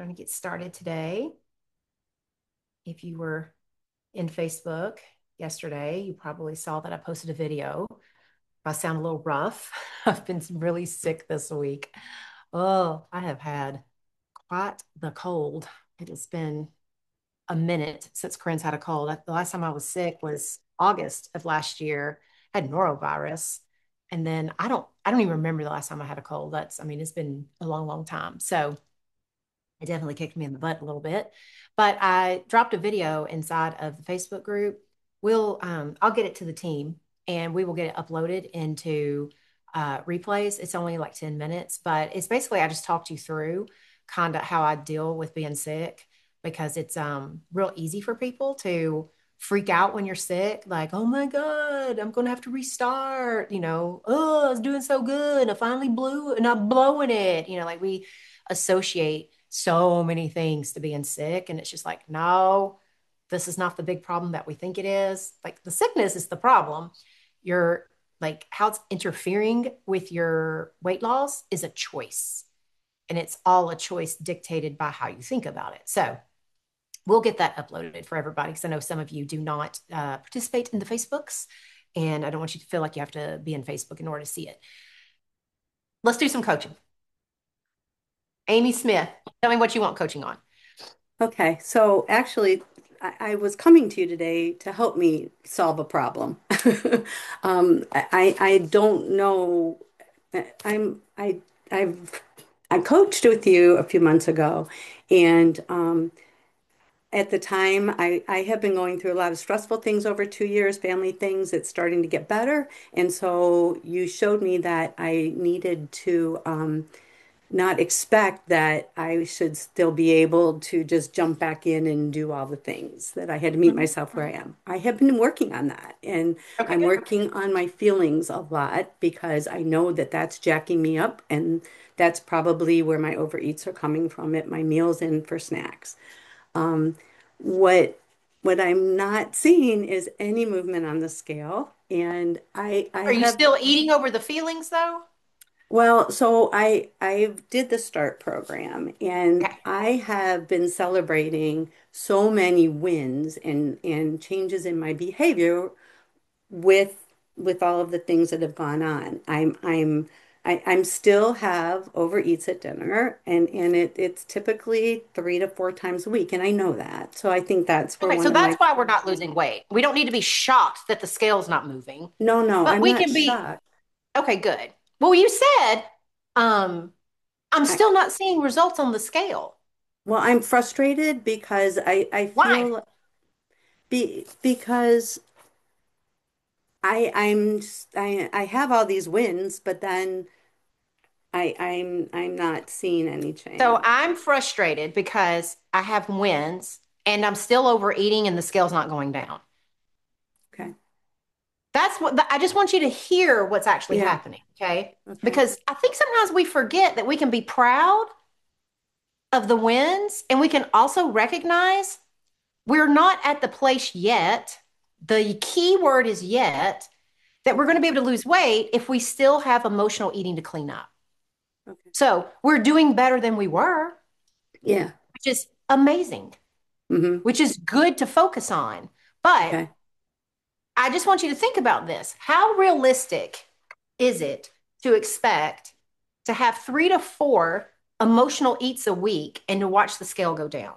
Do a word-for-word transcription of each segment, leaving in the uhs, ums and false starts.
We're going to get started today. If you were in Facebook yesterday, you probably saw that I posted a video. I sound a little rough. I've been really sick this week. Oh, I have had quite the cold. It has been a minute since Corinne's had a cold. The last time I was sick was August of last year. I had norovirus. And then I don't I don't even remember the last time I had a cold. That's, I mean, it's been a long, long time. So it definitely kicked me in the butt a little bit. But I dropped a video inside of the Facebook group. We'll um, I'll get it to the team and we will get it uploaded into uh, replays. It's only like ten minutes, but it's basically I just talked you through kind of how I deal with being sick because it's um real easy for people to freak out when you're sick, like, oh my God, I'm gonna have to restart, you know, oh, I was doing so good. I finally blew and I'm blowing it. You know, like we associate so many things to being sick. And it's just like, no, this is not the big problem that we think it is. Like the sickness is the problem. You're like how it's interfering with your weight loss is a choice. And it's all a choice dictated by how you think about it. So we'll get that uploaded for everybody because I know some of you do not uh, participate in the Facebooks. And I don't want you to feel like you have to be in Facebook in order to see it. Let's do some coaching. Amy Smith, tell me what you want coaching on. Okay, so actually, I, I was coming to you today to help me solve a problem. Um, I I don't know. I'm I I've I coached with you a few months ago, and um, at the time, I I have been going through a lot of stressful things over two years, family things. It's starting to get better, and so you showed me that I needed to. Um, not expect that I should still be able to just jump back in and do all the things, that I had to meet Mhm. myself where I am. I have been working on that, and Okay, I'm good. working on my feelings a lot because I know that that's jacking me up, and that's probably where my overeats are coming from at my meals and for snacks. Um, what what I'm not seeing is any movement on the scale, and I I Are you have. still eating over the feelings though? Well, so I I did the START program, and Okay. I have been celebrating so many wins and and changes in my behavior with with all of the things that have gone on. I'm I'm I, I'm still have overeats at dinner, and and it it's typically three to four times a week, and I know that. So I think that's where Okay, one so of that's my. why we're not losing weight. We don't need to be shocked that the scale's not moving, No, no, but I'm we not can be, shocked. okay, good. Well, you said, um, I'm I still not seeing results on the scale. well, I'm frustrated because I I Why? feel be because I I'm I I have all these wins, but then I I'm I'm not seeing any So change. I'm frustrated because I have wins and I'm still overeating and the scale's not going down. Okay. That's what the, I just want you to hear what's actually Yeah. happening, okay? Okay. Because I think sometimes we forget that we can be proud of the wins and we can also recognize we're not at the place yet. The key word is yet that we're going to be able to lose weight if we still have emotional eating to clean up. Okay. So we're doing better than we were, Yeah. which is amazing, Mm-hmm. which is good to focus on. But Okay. I just want you to think about this. How realistic is it to expect to have three to four emotional eats a week and to watch the scale go down?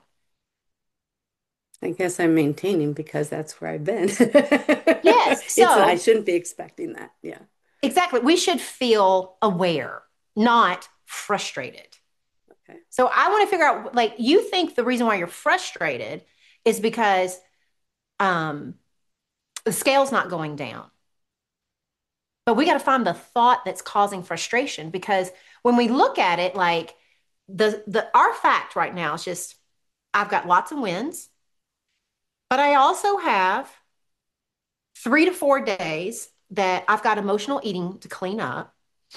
I guess I'm maintaining because that's where I've been. Yes. It's I So shouldn't be expecting that. Yeah. exactly. We should feel aware, not frustrated. Okay. So I want to figure out, like, you think the reason why you're frustrated is because um, the scale's not going down. But we got to find the thought that's causing frustration because when we look at it, like the the our fact right now is just I've got lots of wins, but I also have three to four days that I've got emotional eating to clean up.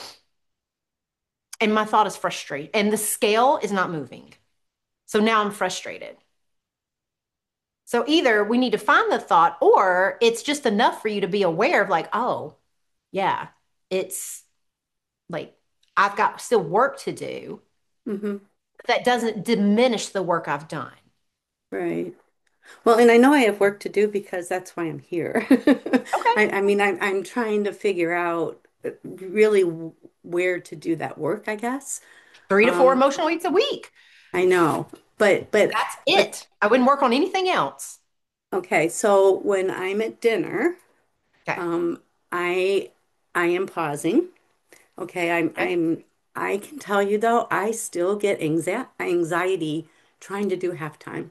And my thought is frustrated. And the scale is not moving. So now I'm frustrated. So either we need to find the thought or it's just enough for you to be aware of like, oh, yeah, it's like I've got still work to do. Mm-hmm. That doesn't diminish the work I've done. Right. Well, and I know I have work to do because that's why I'm here. Okay. I, I mean, I'm I'm trying to figure out uh, really w- where to do that work, I guess. Three to four Um, emotional eats a week. I know, but but That's but it. I wouldn't work on anything else. okay. So when I'm at dinner, Okay. um, I I am pausing. Okay, I'm Okay. I'm I can tell you though, I still get anxie anxiety trying to do halftime.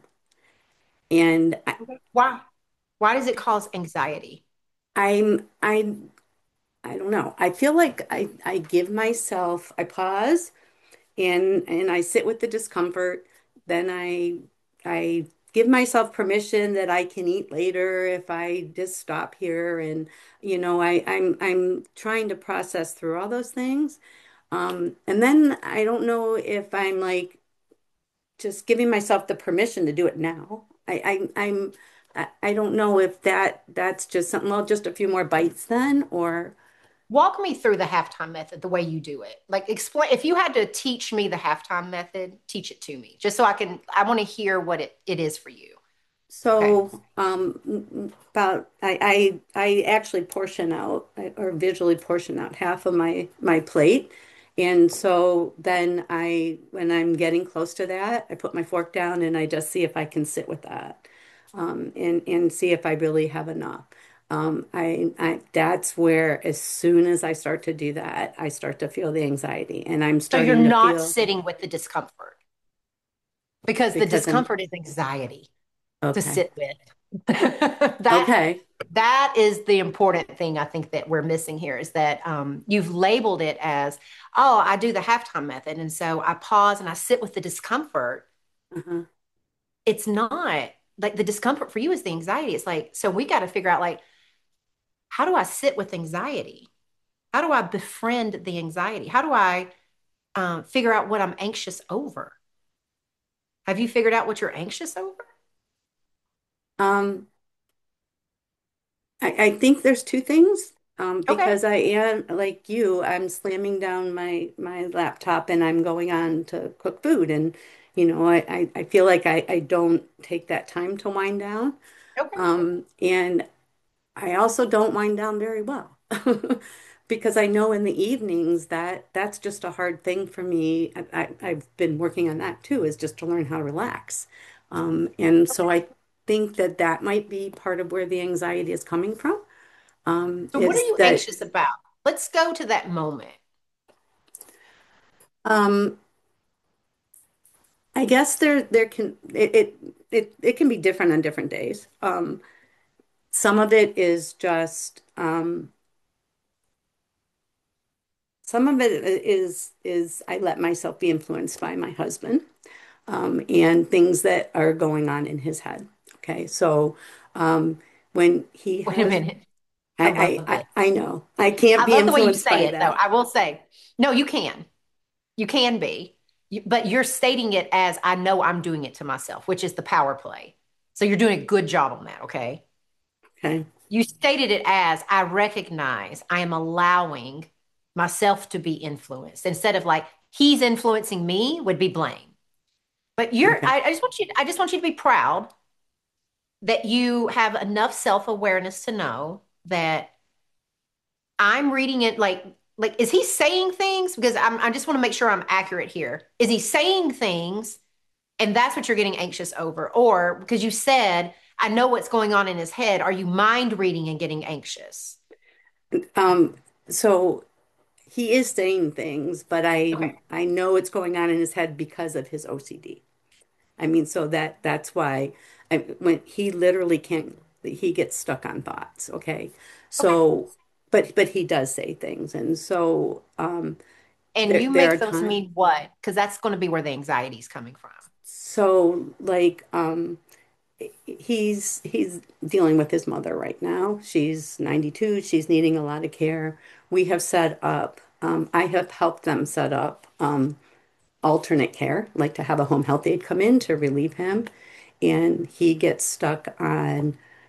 And I, Okay. Why? Why does it cause anxiety? I'm I I don't know. I feel like I I give myself I pause and and I sit with the discomfort. Then I I give myself permission that I can eat later if I just stop here and you know I I'm I'm trying to process through all those things. Um, and then I don't know if I'm like just giving myself the permission to do it now. I, I I'm I, I don't know if that that's just something, well, just a few more bites then, or Walk me through the halftime method, the way you do it. Like explain if you had to teach me the halftime method, teach it to me. Just so I can I want to hear what it, it is for you. Okay. so um about I I I actually portion out or visually portion out half of my my plate. And so then I when I'm getting close to that, I put my fork down and I just see if I can sit with that. Um and and see if I really have enough. Um I I that's where as soon as I start to do that, I start to feel the anxiety and I'm So you're starting to not feel sitting with the discomfort because the because I'm discomfort is anxiety to okay. sit with. that Okay. that is the important thing I think that we're missing here is that um, you've labeled it as, oh, I do the halftime method. And so I pause and I sit with the discomfort. Uh-huh. It's not like the discomfort for you is the anxiety. It's like, so we got to figure out like, how do I sit with anxiety? How do I befriend the anxiety? How do I um, figure out what I'm anxious over? Have you figured out what you're anxious over? Um I, I think there's two things. Um, Okay. because I am like you, I'm slamming down my my laptop and I'm going on to cook food. And you know, I, I, I feel like I, I don't take that time to wind down. Okay. Um, and I also don't wind down very well because I know in the evenings that that's just a hard thing for me. I, I, I've been working on that too, is just to learn how to relax. Um, and so I think that that might be part of where the anxiety is coming from. Um, So what are is you that anxious about? Let's go to that moment. um, I guess there there can it, it it it can be different on different days. Um, some of it is just um, some of it is is I let myself be influenced by my husband, um, and things that are going on in his head. Okay, so um, when he Wait a has, minute. I I, love I this. I I know I can't I be love the way you influenced say by it, though. that. I will say, no, you can. You can be. You, but you're stating it as I know I'm doing it to myself, which is the power play. So you're doing a good job on that, okay? Okay, You stated it as I recognize I am allowing myself to be influenced instead of like he's influencing me would be blame. But you're okay. I, I just want you I just want you to be proud that you have enough self-awareness to know that I'm reading it like like is he saying things because I'm I just want to make sure I'm accurate here. Is he saying things and that's what you're getting anxious over or because you said I know what's going on in his head, are you mind reading and getting anxious? Um, so he is saying things, but I Okay. I know it's going on in his head because of his O C D. I mean, so that that's why I, when he literally can't, he gets stuck on thoughts. Okay, Okay. so but but he does say things, and so um, And there you there are make those times. mean what? Because that's going to be where the anxiety is coming from. So like um, he's he's dealing with his mother right now. She's ninety-two. She's needing a lot of care. We have set up. Um, I have helped them set up. Um, alternate care, like to have a home health aide come in to relieve him. And he gets stuck on,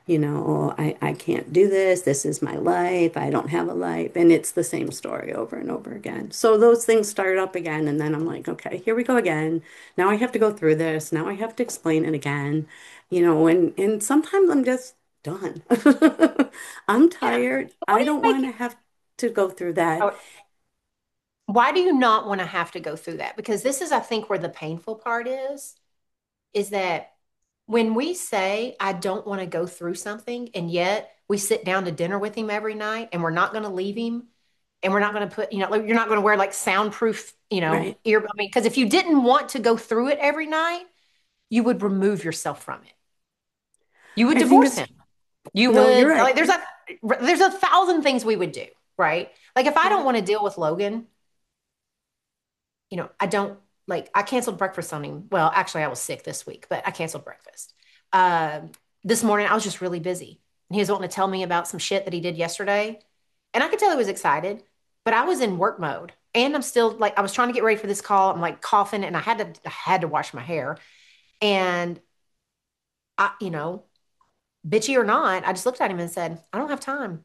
you know, I, I can't do this. This is my life. I don't have a life. And it's the same story over and over again. So those things start up again. And then I'm like, okay, here we go again. Now I have to go through this. Now I have to explain it again, you know, and, and sometimes I'm just done. I'm Yeah. tired. What I do you don't make want to it? have to go through that. Oh, why do you not want to have to go through that? Because this is, I think, where the painful part is, is that when we say, I don't want to go through something, and yet we sit down to dinner with him every night and we're not going to leave him and we're not going to put, you know, like, you're not going to wear like soundproof, you know, Right. ear, I mean, because if you didn't want to go through it every night, you would remove yourself from it. You would I think divorce it's, him. You no, you're would, right. like, there's a, there's a thousand things we would do, right? Like if I Yeah. don't want to deal with Logan, you know, I don't like I canceled breakfast on him. Well, actually, I was sick this week, but I canceled breakfast. Uh, this morning, I was just really busy, and he was wanting to tell me about some shit that he did yesterday, and I could tell he was excited, but I was in work mode, and I'm still like I was trying to get ready for this call. I'm like coughing, and I had to I had to wash my hair, and I, you know, bitchy or not, I just looked at him and said, I don't have time.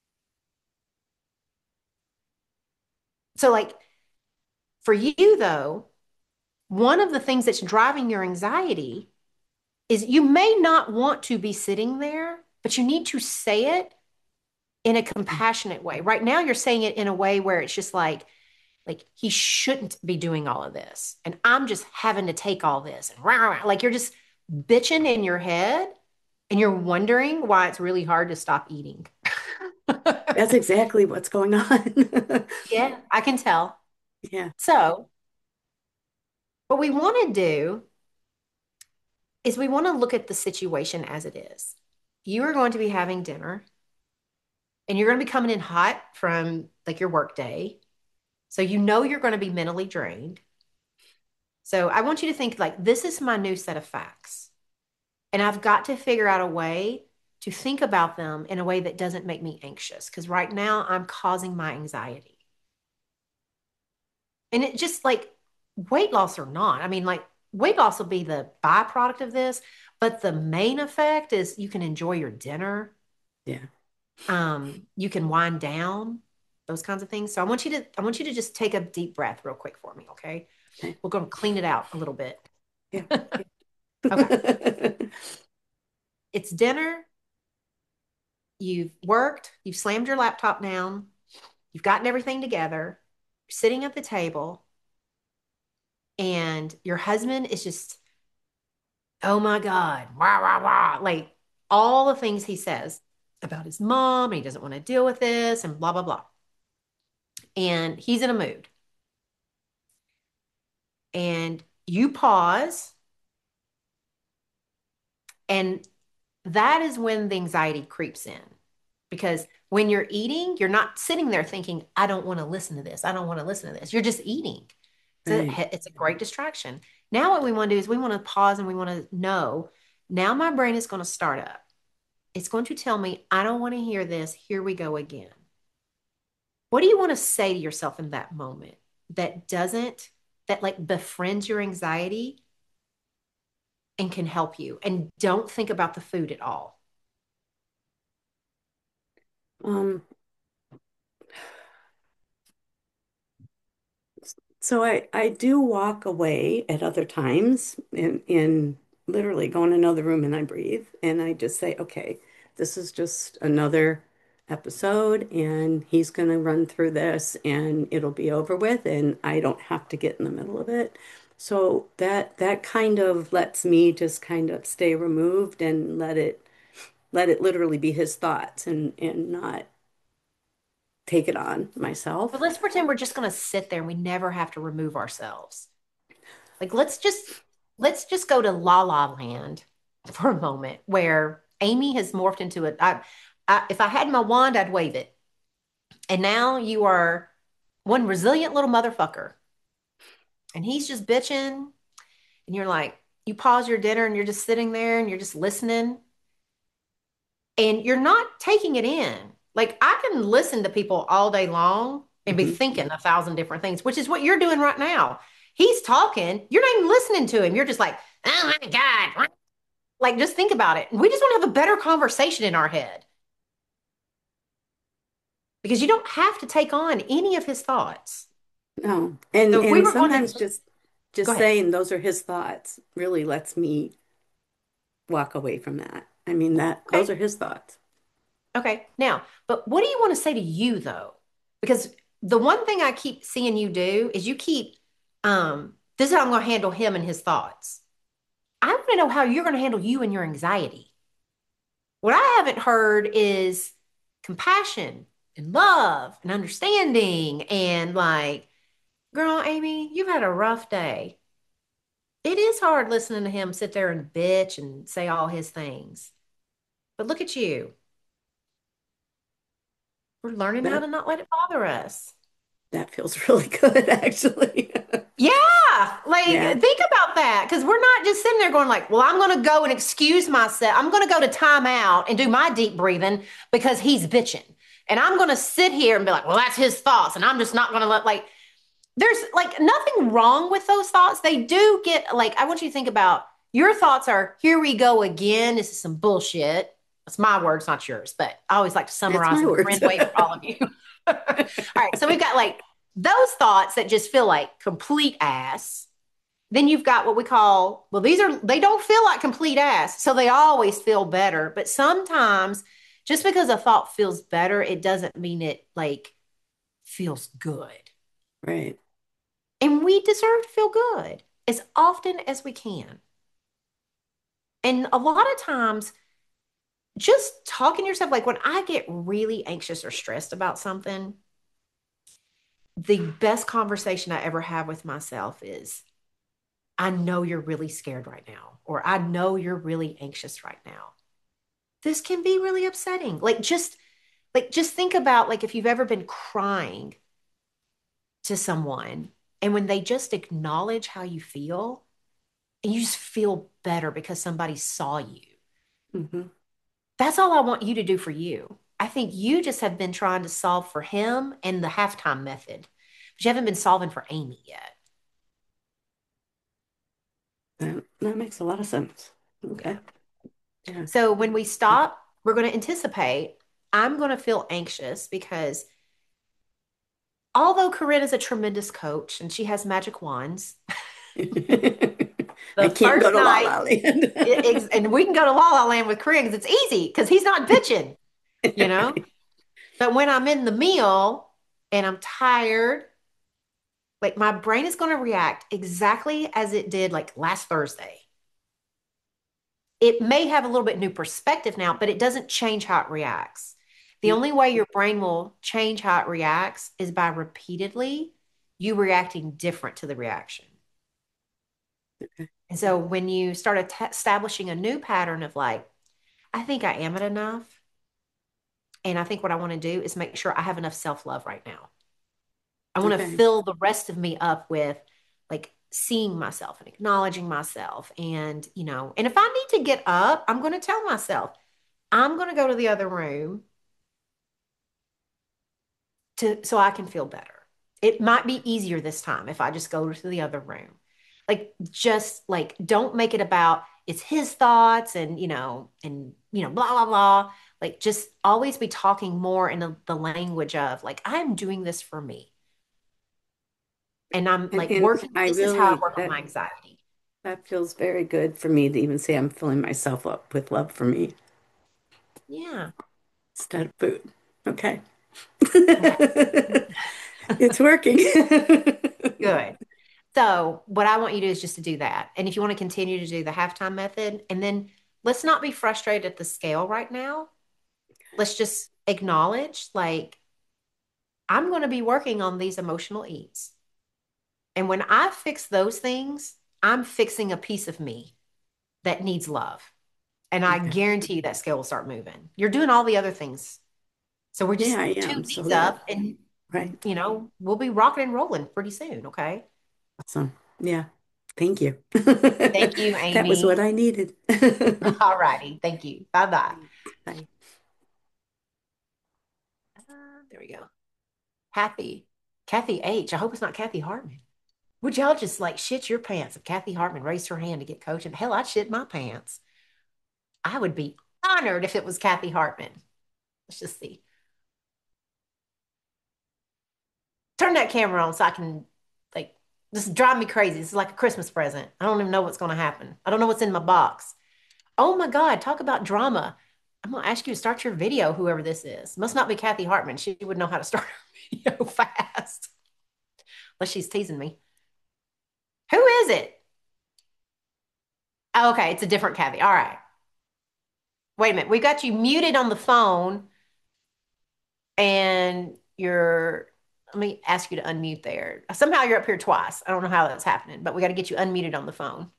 So, like for you though, one of the things that's driving your anxiety is you may not want to be sitting there, but you need to say it in a compassionate way. Right now, you're saying it in a way where it's just like, like he shouldn't be doing all of this, and I'm just having to take all this, and rah, rah, rah. Like you're just bitching in your head, and you're wondering why it's really hard to stop eating. That's exactly what's going on. Yeah, I can tell. Yeah. So, what we want to do is we want to look at the situation as it is. You are going to be having dinner and you're going to be coming in hot from like your work day. So you know you're going to be mentally drained. So I want you to think like this is my new set of facts. And I've got to figure out a way to think about them in a way that doesn't make me anxious because right now I'm causing my anxiety. And it just like weight loss or not. I mean, like weight loss will be the byproduct of this, but the main effect is you can enjoy your dinner. Yeah. Um, you can wind down, those kinds of things. So I want you to I want you to just take a deep breath real quick for me, okay? Okay. We're going to clean it out a little bit. Yeah. Okay. Okay. It's dinner. You've worked, you've slammed your laptop down, you've gotten everything together, you're sitting at the table, and your husband is just, oh my God, wah, wah, wah, like all the things he says about his mom, and he doesn't want to deal with this, and blah, blah, blah. And he's in a mood. And you pause, and that is when the anxiety creeps in. Because when you're eating, you're not sitting there thinking, I don't want to listen to this. I don't want to listen to this. You're just eating. It's Right. a, it's a great distraction. Now, what we want to do is we want to pause and we want to know now my brain is going to start up. It's going to tell me, I don't want to hear this. Here we go again. What do you want to say to yourself in that moment that doesn't, that like befriends your anxiety and can help you? And don't think about the food at all. Um, so I, I do walk away at other times in, in literally go in another room and I breathe and I just say, okay, this is just another episode and he's going to run through this and it'll be over with and I don't have to get in the middle of it. So that that kind of lets me just kind of stay removed and let it let it literally be his thoughts and and not take it on But myself. let's pretend we're just going to sit there and we never have to remove ourselves. Like let's just let's just go to La La Land for a moment where Amy has morphed into it. I, I, if I had my wand, I'd wave it. And now you are one resilient little motherfucker. And he's just bitching. And you're like, you pause your dinner and you're just sitting there and you're just listening. And you're not taking it in. Like I can listen to people all day long and be Mhm. thinking a thousand different things, which is what you're doing right now. He's talking, you're not even listening to him. You're just like, oh my God. Like, just think about it. We just want to have a better conversation in our head because you don't have to take on any of his thoughts. No. And So if we and were going to sometimes just go just ahead. saying those are his thoughts really lets me walk away from that. I mean that those Okay. are his thoughts. Okay. Now, but what do you want to say to you though? Because the one thing I keep seeing you do is you keep, um, this is how I'm going to handle him and his thoughts. I want to know how you're going to handle you and your anxiety. What I haven't heard is compassion and love and understanding and like, girl, Amy, you've had a rough day. It is hard listening to him sit there and bitch and say all his things. But look at you. We're learning how That to not let it bother us. that feels really good actually. Yeah, like Yeah. think about that because we're not just sitting there going like, "Well, I'm going to go and excuse myself. I'm going to go to timeout and do my deep breathing because he's bitching." And I'm going to sit here and be like, "Well, that's his thoughts." And I'm just not going to let like there's like nothing wrong with those thoughts. They do get like I want you to think about your thoughts are, "Here we go again. This is some bullshit." That's my words, not yours, but I always like to It's summarize my in a words. friend way for all of you. All right, so we've got like those thoughts that just feel like complete ass. Then you've got what we call, well, these are, they don't feel like complete ass. So they always feel better. But sometimes just because a thought feels better, it doesn't mean it like feels good. Right. And we deserve to feel good as often as we can. And a lot of times, just talking to yourself, like when I get really anxious or stressed about something, the best conversation I ever have with myself is, I know you're really scared right now, or I know you're really anxious right now. This can be really upsetting. Like just like just think about like if you've ever been crying to someone and when they just acknowledge how you feel and you just feel better because somebody saw you. Hmm. That's all I want you to do for you. I think you just have been trying to solve for him and the halftime method, but you haven't been solving for Amy yet. That that makes a lot of sense. Yeah. Okay. Yeah. So when we stop, we're going to anticipate. I'm going to feel anxious because although Corinne is a tremendous coach and she has magic wands, I the can't go first to La night, La Land. it, it's- and we can go to La La Land with Corinne because it's easy because he's not bitching, you know? But when I'm in the meal and I'm tired, like my brain is going to react exactly as it did like last Thursday. It may have a little bit new perspective now, but it doesn't change how it reacts. The only way your brain will change how it reacts is by repeatedly you reacting different to the reaction. And so when you start at- establishing a new pattern of like, I think I am it enough. And I think what I want to do is make sure I have enough self love right now. I want to Okay. fill the rest of me up with like seeing myself and acknowledging myself. And, you know, and if I need to get up, I'm going to tell myself, I'm going to go to the other room to so I can feel better. It might be easier this time if I just go to the other room. Like just like don't make it about it's his thoughts and you know and you know blah blah blah. Like just always be talking more in the, the language of like I'm doing this for me. And I'm And, like and working, I this is how I really work on that my anxiety. that feels very good for me to even say I'm filling myself up with love for me Yeah. instead of food. Okay. Okay. It's working. Good. So what I want you to do is just to do that. And if you want to continue to do the halftime method, and then let's not be frustrated at the scale right now. Let's just acknowledge, like, I'm going to be working on these emotional eats. And when I fix those things, I'm fixing a piece of me that needs love. And I Okay. guarantee you that scale will start moving. You're doing all the other things. So we're Yeah, just I two am. So weeks that, up and, right. you know, we'll be rocking and rolling pretty soon. Okay. Awesome. Yeah. Thank you. Thank you, That was what Amy. I needed. All righty. Thank you. Bye bye. Bye. Uh, there we go. Kathy. Kathy H. I hope it's not Kathy Hartman. Would y'all just like shit your pants if Kathy Hartman raised her hand to get coaching? Hell, I'd shit my pants. I would be honored if it was Kathy Hartman. Let's just see. Turn that camera on so I can like this drive me crazy. This is like a Christmas present. I don't even know what's going to happen. I don't know what's in my box. Oh my God, talk about drama. I'm going to ask you to start your video, whoever this is. Must not be Kathy Hartman. She would know how to start her video fast. Unless she's teasing me. Who is it? Oh, okay, it's a different Kathy. All right. Wait a minute. We got you muted on the phone and you're, let me ask you to unmute there. Somehow you're up here twice. I don't know how that's happening, but we got to get you unmuted on the phone.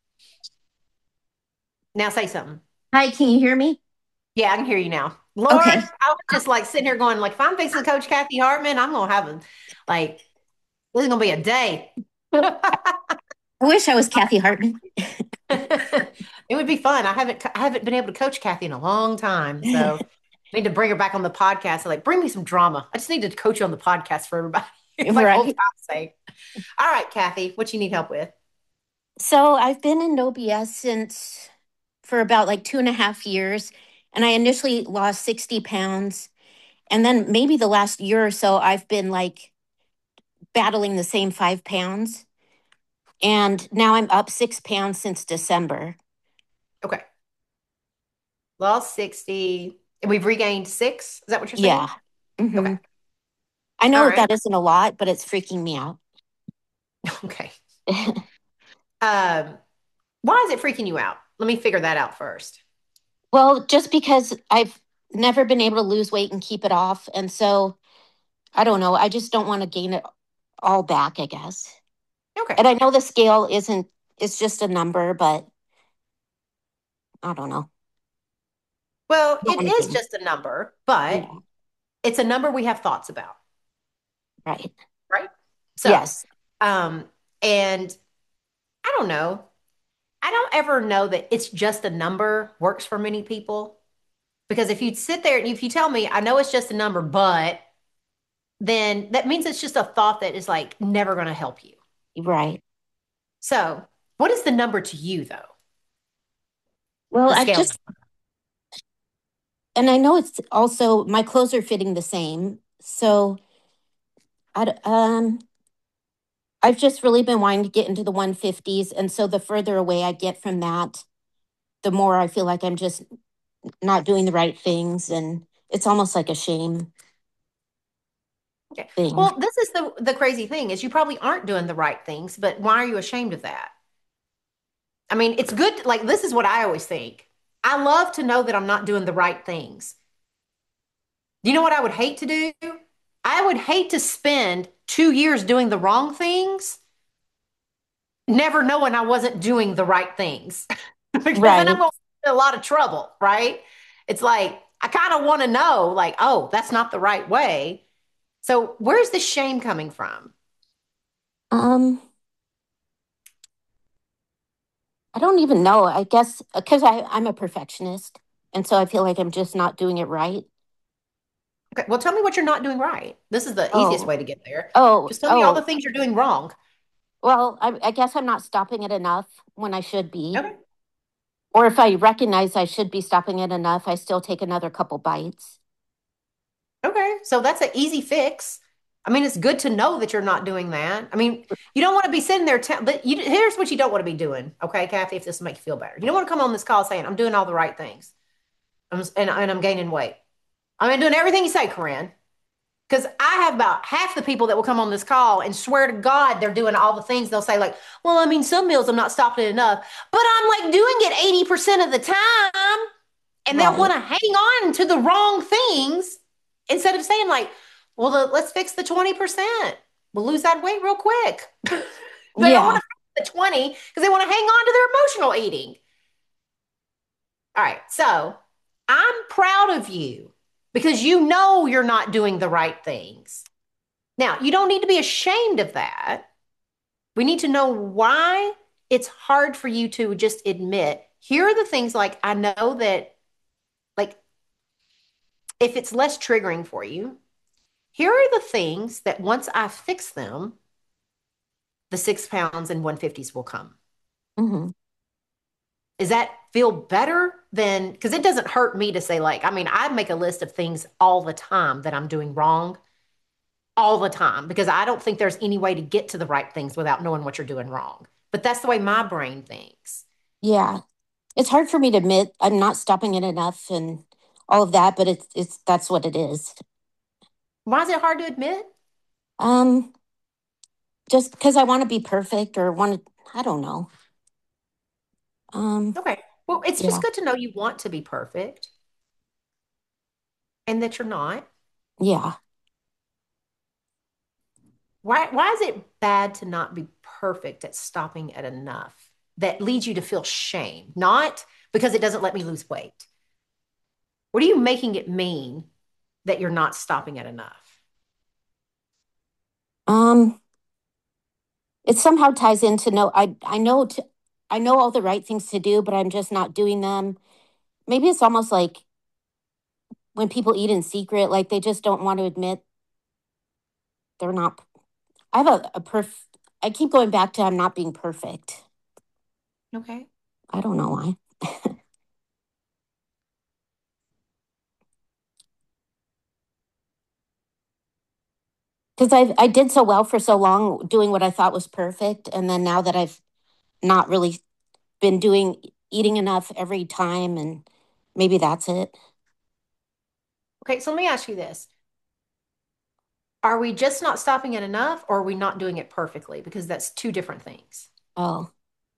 Now say something. Hi, can you hear me? Yeah, I can hear you now. Lord, Okay. I was just like sitting here going, like, if I'm fixing to coach Kathy Hartman, I'm gonna have a like this is gonna be a day. I wish I was Kathy Hartman. It would be fun. I haven't I haven't been able to coach Kathy in a long time, so I need to bring her back on the podcast. So like, bring me some drama. I just need to coach you on the podcast for everybody. It's like old Right. time's sake. All right, Kathy, what you need help with? So I've been in O B S since for about like two and a half years. And I initially lost sixty pounds. And then maybe the last year or so, I've been like battling the same five pounds. And now I'm up six pounds since December. Okay, lost sixty, and we've regained six. Is that what you're Yeah. saying? Okay, hmm I all know right, that isn't a lot, but it's freaking me out. okay. Um, why is it freaking you out? Let me figure that out first. Well, just because I've never been able to lose weight and keep it off. And so I don't know. I just don't want to gain it all back, I guess. Okay. And I know the scale isn't, it's just a number, but I don't know. Well, I don't it want to is gain. just a number, but Yeah, it's a number we have thoughts about, right. right? So, Yes, um, and I don't know. I don't ever know that it's just a number works for many people because if you sit there and if you tell me, I know it's just a number, but then that means it's just a thought that is like never going to help you. right. So, what is the number to you though? Well, The I've scale. just, and I know it's also, my clothes are fitting the same. So I, d- um, I've just really been wanting to get into the one fifties. And so the further away I get from that, the more I feel like I'm just not doing the right things. And it's almost like a shame Okay. thing. Well, this is the the crazy thing is you probably aren't doing the right things, but why are you ashamed of that? I mean, it's good. Like, this is what I always think. I love to know that I'm not doing the right things. You know what I would hate to do? I would hate to spend two years doing the wrong things, never knowing I wasn't doing the right things. Because then I'm Right. going to get in a lot of trouble, right? It's like, I kind of want to know, like, oh, that's not the right way. So, where's the shame coming from? Um, I don't even know. I guess because I I'm a perfectionist, and so I feel like I'm just not doing it right. Okay, well, tell me what you're not doing right. This is the easiest Oh, way to get there. oh, Just tell me all the oh. things you're doing wrong. Well, I, I guess I'm not stopping it enough when I should be. Okay. Or if I recognize I should be stopping it enough, I still take another couple bites. Okay, so that's an easy fix. I mean, it's good to know that you're not doing that. I mean, you don't want to be sitting there. Te- but you, here's what you don't want to be doing, okay, Kathy, if this will make you feel better. You don't want to come on this call saying, I'm doing all the right things I'm, and, and I'm gaining weight. I mean, doing everything you say, Corinne, because I have about half the people that will come on this call and swear to God they're doing all the things. They'll say, like, well, I mean, some meals I'm not stopping it enough, but I'm like doing it eighty percent of the time. And they'll Right. want to hang on to the wrong things instead of saying like, well, the, let's fix the twenty percent. We'll lose that weight real quick. They don't want Yeah. to fix the twenty because they want to hang on to their emotional eating. All right. So I'm proud of you because you know you're not doing the right things. Now, you don't need to be ashamed of that. We need to know why it's hard for you to just admit, here are the things like I know that like if it's less triggering for you, here are the things that once I fix them, the six pounds and one fifties will come. hmm Is that feel better than, because it doesn't hurt me to say, like, I mean, I make a list of things all the time that I'm doing wrong all the time because I don't think there's any way to get to the right things without knowing what you're doing wrong. But that's the way my brain thinks. Yeah. It's hard for me to admit I'm not stopping it enough and all of that, but it's it's that's what it is. Why is it hard to admit? Um, just because I want to be perfect or want to, I don't know. Um, Okay. Well, it's just yeah, good to know you want to be perfect and that you're not. yeah. Why why is it bad to not be perfect at stopping at enough that leads you to feel shame? Not because it doesn't let me lose weight. What are you making it mean that you're not stopping at enough? Um, it somehow ties into no, I I know to, I know all the right things to do, but I'm just not doing them. Maybe it's almost like when people eat in secret, like they just don't want to admit they're not. I have a, a perf. I keep going back to I'm not being perfect. Okay. I don't know why. Because I I did so well for so long doing what I thought was perfect, and then now that I've not really been doing eating enough every time, and maybe that's it. Okay, so let me ask you this. Are we just not stopping at enough or are we not doing it perfectly? Because that's two different things. Oh,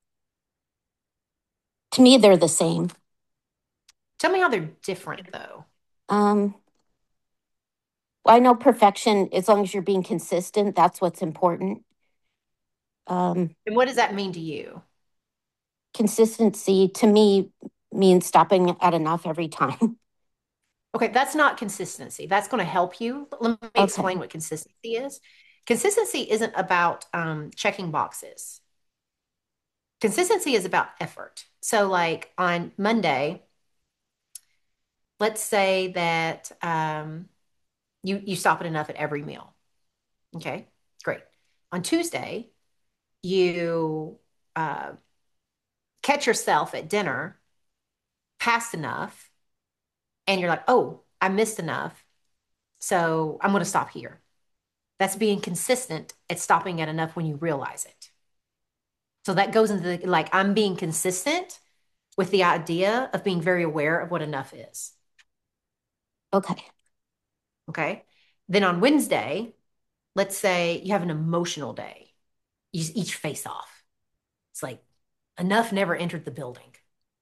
to me they're the same. Tell me how they're different though. Um, well, I know perfection, as long as you're being consistent, that's what's important. Um, And what does that mean to you? consistency to me means stopping at enough every time. Okay, that's not consistency. That's going to help you. But let me Okay. explain what consistency is. Consistency isn't about um, checking boxes. Consistency is about effort. So, like on Monday, let's say that um, you you stop at enough at every meal. Okay, great. On Tuesday, you uh, catch yourself at dinner past enough, and you're like, oh, I missed enough, so I'm going to stop here. That's being consistent at stopping at enough when you realize it. So that goes into the, like, I'm being consistent with the idea of being very aware of what enough is. Okay. Okay. Then on Wednesday, let's say you have an emotional day, you just each face off. It's like enough never entered the building.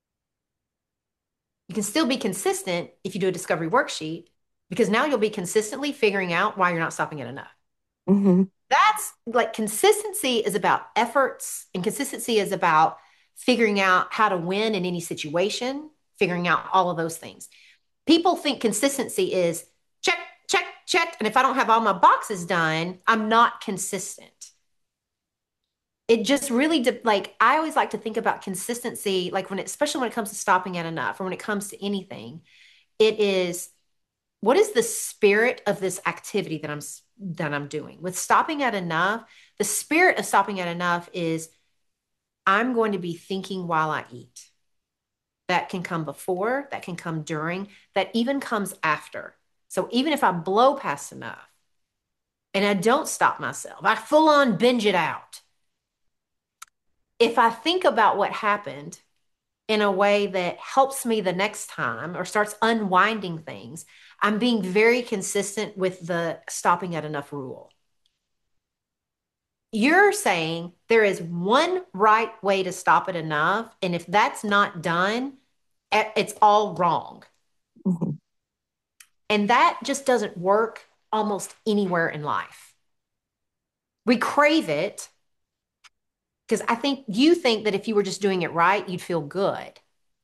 You can still be consistent if you do a discovery worksheet because now you'll be consistently figuring out why you're not stopping at enough. Hmm. That's like consistency is about efforts, and consistency is about figuring out how to win in any situation, figuring out all of those things. People think consistency is check, check, check. And if I don't have all my boxes done, I'm not consistent. It just really de- like I always like to think about consistency, like when it, especially when it comes to stopping at enough or when it comes to anything, it is what is the spirit of this activity that I'm that I'm doing with stopping at enough. The spirit of stopping at enough is I'm going to be thinking while I eat. That can come before, that can come during, that even comes after. So even if I blow past enough and I don't stop myself, I full on binge it out. If I think about what happened in a way that helps me the next time or starts unwinding things, I'm being very consistent with the stopping at enough rule. You're saying there is one right way to stop it enough. And if that's not done, eh, it's all wrong. Hmm. And that just doesn't work almost anywhere in life. We crave it because I think you think that if you were just doing it right, you'd feel good.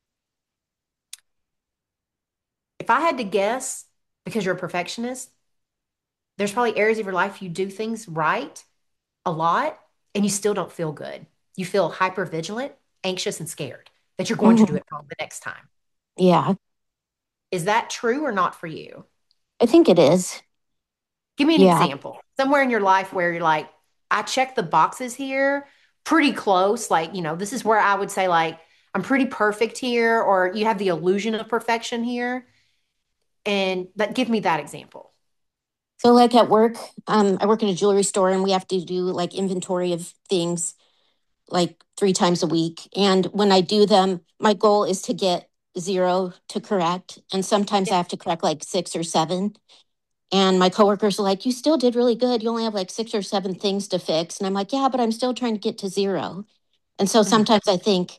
If I had to guess, because you're a perfectionist, there's probably areas of your life you do things right a lot and you still don't feel good. You feel hyper vigilant, anxious, and scared that you're going to do Hmm. it wrong the next time. Yeah, Is that true or not for you? I think it is. Give me an Yeah. example. Somewhere in your life where you're like, I check the boxes here pretty close. Like, you know, this is where I would say, like, I'm pretty perfect here, or you have the illusion of perfection here. And that give me that example. So like at work, um, I work in a jewelry store and we have to do like inventory of things like three times a week. And when I do them, my goal is to get zero to correct. And sometimes I Yeah. have to correct like six or seven. And my coworkers are like, you still did really good. You only have like six or seven things to fix. And I'm like, yeah, but I'm still trying to get to zero. And so Mhm. sometimes I think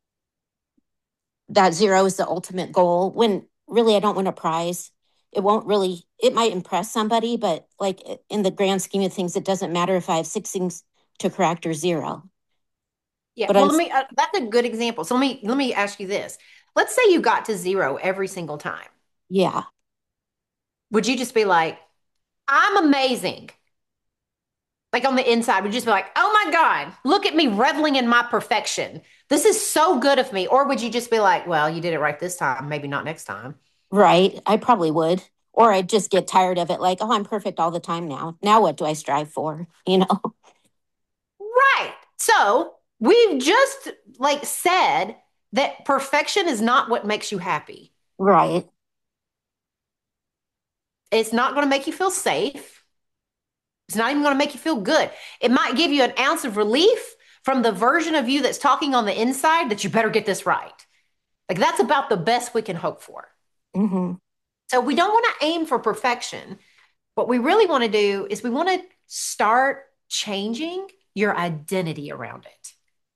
that zero is the ultimate goal when really I don't win a prize. It won't really, it might impress somebody, but like in the grand scheme of things, it doesn't matter if I have six things to correct or zero. Yeah. But Well, I'm, let me, uh, that's a good example. So let me, let me ask you this. Let's say you got to zero every single time. yeah, Would you just be like, I'm amazing? Like on the inside, would you just be like, oh my God, look at me reveling in my perfection. This is so good of me. Or would you just be like, well, you did it right this time, maybe not next time? right. I probably would. Or I'd just get tired of it. Like, oh, I'm perfect all the time now. Now what do I strive for? You know? Right. So we've just like said that perfection is not what makes you happy. Right. It's not going to make you feel safe. It's not even going to make you feel good. It might give you an ounce of relief from the version of you that's talking on the inside that you better get this right. Like that's about the best we can hope for. Hmm. So we don't want to aim for perfection. What we really want to do is we want to start changing your identity around it.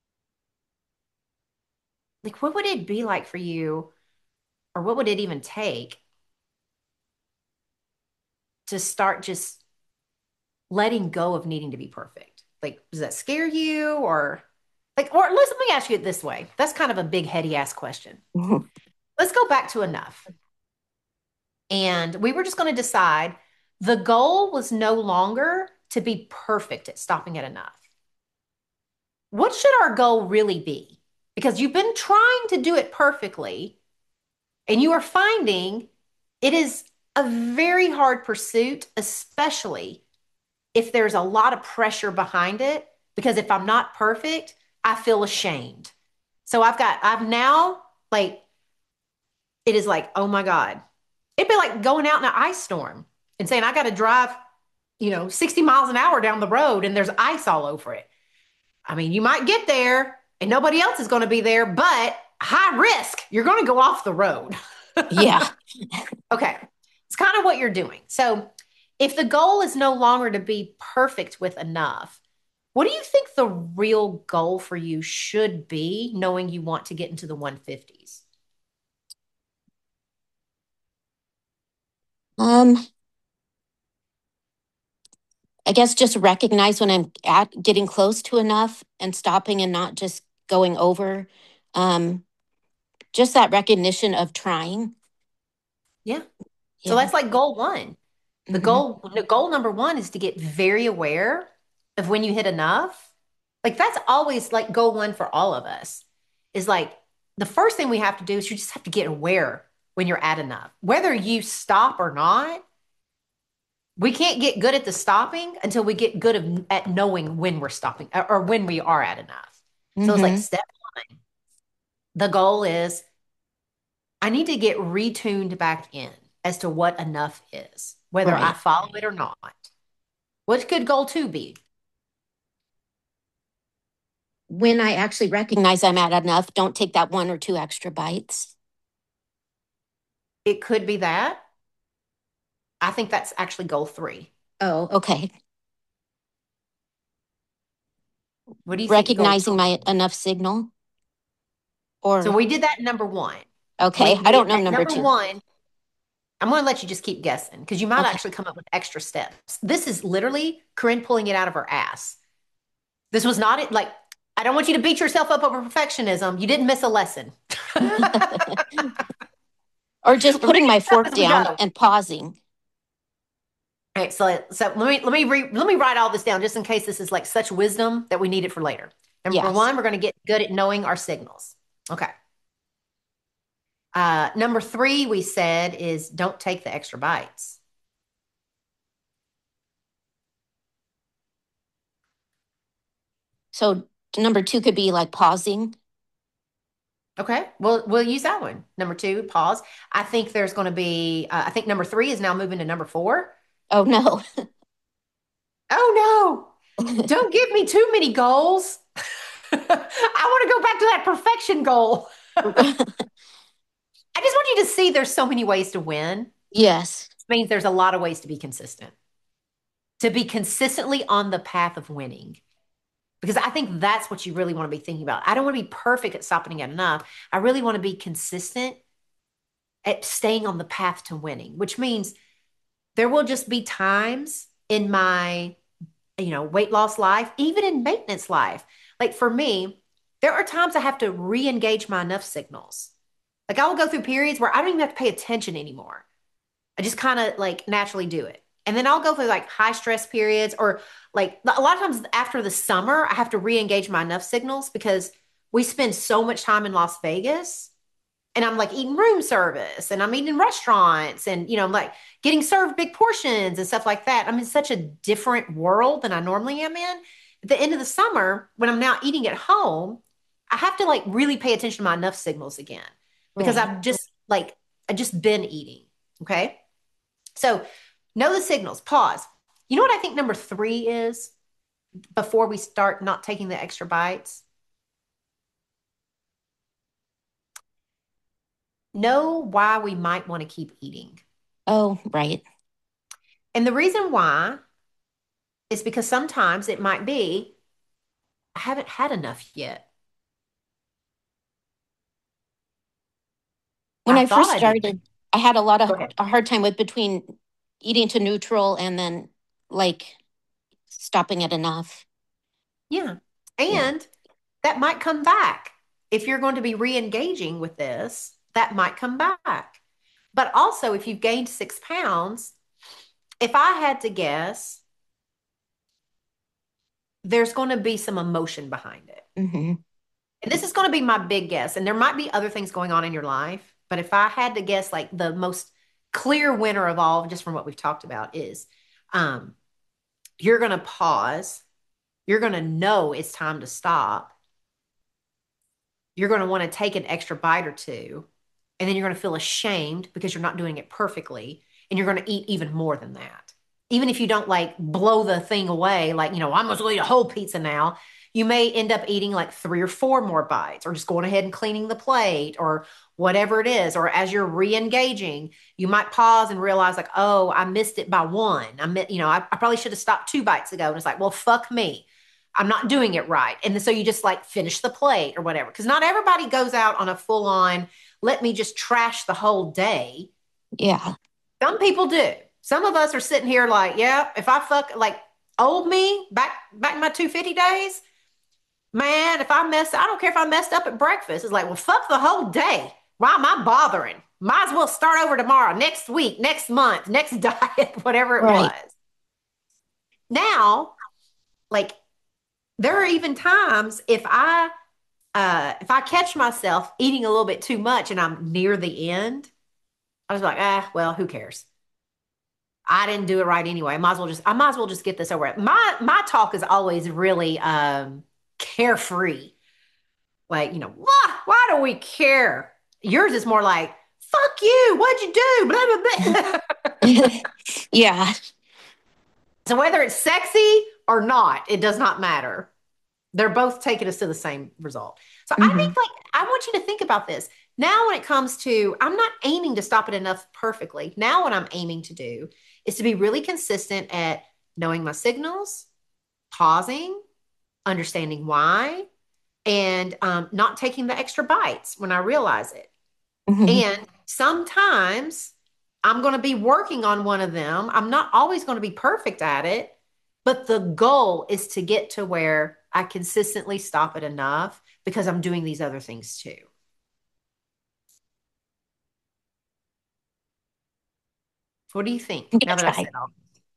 Like, what would it be like for you, or what would it even take to start just letting go of needing to be perfect? Like, does that scare you, or like, or let's, let me ask you it this way. That's kind of a big, heady ass question. Let's go back to enough. And we were just going to decide the goal was no longer to be perfect at stopping at enough. What should our goal really be? Because you've been trying to do it perfectly and you are finding it is a very hard pursuit, especially if there's a lot of pressure behind it. Because if I'm not perfect, I feel ashamed. So I've got, I've now like, it is like, oh my God. It'd be like going out in an ice storm and saying, I got to drive, you know, sixty miles an hour down the road and there's ice all over it. I mean, you might get there and nobody else is going to be there, but high risk, you're going to go off the road. Yeah. Okay. It's kind of what you're doing. So, if the goal is no longer to be perfect with enough, what do you think the real goal for you should be, knowing you want to get into the one fifties? Um, I guess just recognize when I'm at getting close to enough and stopping and not just going over. Um, just that recognition of trying. Yeah. So Yeah. that's like goal one. The Hmm. goal, the goal number one is to get very aware of when you hit enough. Like that's always like goal one for all of us is like the first thing we have to do is you just have to get aware when you're at enough. Whether you stop or not, we can't get good at the stopping until we get good of, at knowing when we're stopping or, or when we are at enough. So it's like Hmm. step one. The goal is I need to get retuned back in as to what enough is, whether I Right. follow it or not. What could goal two be? When I actually recognize I'm at enough, don't take that one or two extra bites. It could be that. I think that's actually goal three. Oh, okay. What do you think goal Recognizing two? my enough signal So or we did that in number one. okay. We I we don't know at number number two. one, I'm going to let you just keep guessing because you might Okay. actually come up with extra steps. This is literally Corinne pulling it out of her ass. This was not it. Like, I don't want you to beat yourself up over perfectionism. You didn't miss a lesson. We're Or just making putting my it up fork as we down go. and pausing. All right, so so let me let me re, let me write all this down just in case this is like such wisdom that we need it for later. Number Yes. one, we're going to get good at knowing our signals. Okay. Uh, number three, we said is don't take the extra bites. So number two could be like pausing. Okay. Well, we'll use that one. Number two, pause. I think there's going to be, uh, I think number three is now moving to number four. Oh no. Oh no. Don't give me too many goals. I want to go back to that perfection goal. I just want you to see there's so many ways to win. Yes. Which means there's a lot of ways to be consistent, to be consistently on the path of winning. Because I think that's what you really want to be thinking about. I don't want to be perfect at stopping at enough. I really want to be consistent at staying on the path to winning, which means there will just be times in my, you know, weight loss life, even in maintenance life. Like for me, there are times I have to re-engage my enough signals. Like I will go through periods where I don't even have to pay attention anymore. I just kind of like naturally do it. And then I'll go through like high stress periods or like a lot of times after the summer, I have to re-engage my enough signals because we spend so much time in Las Vegas and I'm like eating room service and I'm eating in restaurants and, you know, I'm like getting served big portions and stuff like that. I'm in such a different world than I normally am in. At the end of the summer, when I'm now eating at home, I have to like really pay attention to my enough signals again because Right. I've just like, I just been eating. Okay. So know the signals, pause. You know what I think number three is before we start not taking the extra bites? Know why we might want to keep eating. Oh, right. And the reason why is because sometimes it might be, I haven't had enough yet. When I I thought first I did. started, I had a lot of Go ahead. a hard time with between eating to neutral and then like stopping at enough. Yeah. Yeah. And that might come back. If you're going to be re-engaging with this, that might come back. But also, if you've gained six pounds, if I had to guess, there's going to be some emotion behind it. Hmm. And this is going to be my big guess. And there might be other things going on in your life. But if I had to guess, like the most clear winner of all, just from what we've talked about, is um, you're going to pause. You're going to know it's time to stop. You're going to want to take an extra bite or two. And then you're going to feel ashamed because you're not doing it perfectly. And you're going to eat even more than that. Even if you don't like blow the thing away, like, you know, I'm going to eat a whole pizza now, you may end up eating like three or four more bites or just going ahead and cleaning the plate or whatever it is. Or as you're re-engaging, you might pause and realize like, oh, I missed it by one. I meant, you know, I, I probably should have stopped two bites ago. And it's like, well, fuck me. I'm not doing it right. And then, so you just like finish the plate or whatever. Cause not everybody goes out on a full on, let me just trash the whole day. Yeah. Some people do. Some of us are sitting here like, yeah, if I fuck like old me back back in my two fifty days, man, if I mess, I don't care if I messed up at breakfast. It's like, well, fuck the whole day. Why am I bothering? Might as well start over tomorrow, next week, next month, next diet, whatever it was. Right. Now, like there are even times if I uh if I catch myself eating a little bit too much and I'm near the end, I was like, ah, well, who cares? I didn't do it right anyway. I might as well just I might as well just get this over with. My my talk is always really um carefree. Like, you know, why why do we care? Yours is more like, fuck you, what'd you do? Blah blah blah. Yeah. So whether it's sexy or not, it does not matter. They're both taking us to the same result. So I think Hmm. like I want you to think about this. Now when it comes to I'm not aiming to stop it enough perfectly. Now what I'm aiming to do is to be really consistent at knowing my signals, pausing, understanding why, and um, not taking the extra bites when I realize it. Hmm. And sometimes I'm going to be working on one of them. I'm not always going to be perfect at it, but the goal is to get to where I consistently stop it enough because I'm doing these other things too. What do you think I'm now gonna that I've try. said all?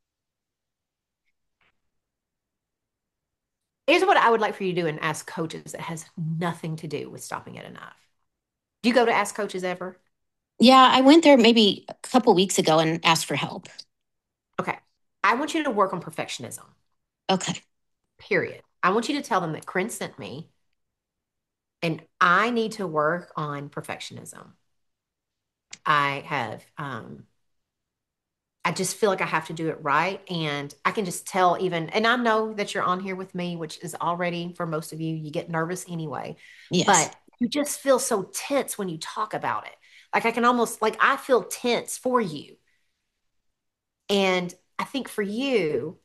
Here's what I would like for you to do and ask coaches that has nothing to do with stopping it enough. Do you go to ask coaches ever? Yeah, I went there maybe a couple weeks ago and asked for help. Okay. I want you to work on perfectionism, Okay. period. I want you to tell them that Corinne sent me And I need to work on perfectionism. I have, um, I just feel like I have to do it right. And I can just tell even, and I know that you're on here with me, which is already for most of you, you get nervous anyway, Yes. but you just feel so tense when you talk about it. Like I can almost, like I feel tense for you. And I think for you,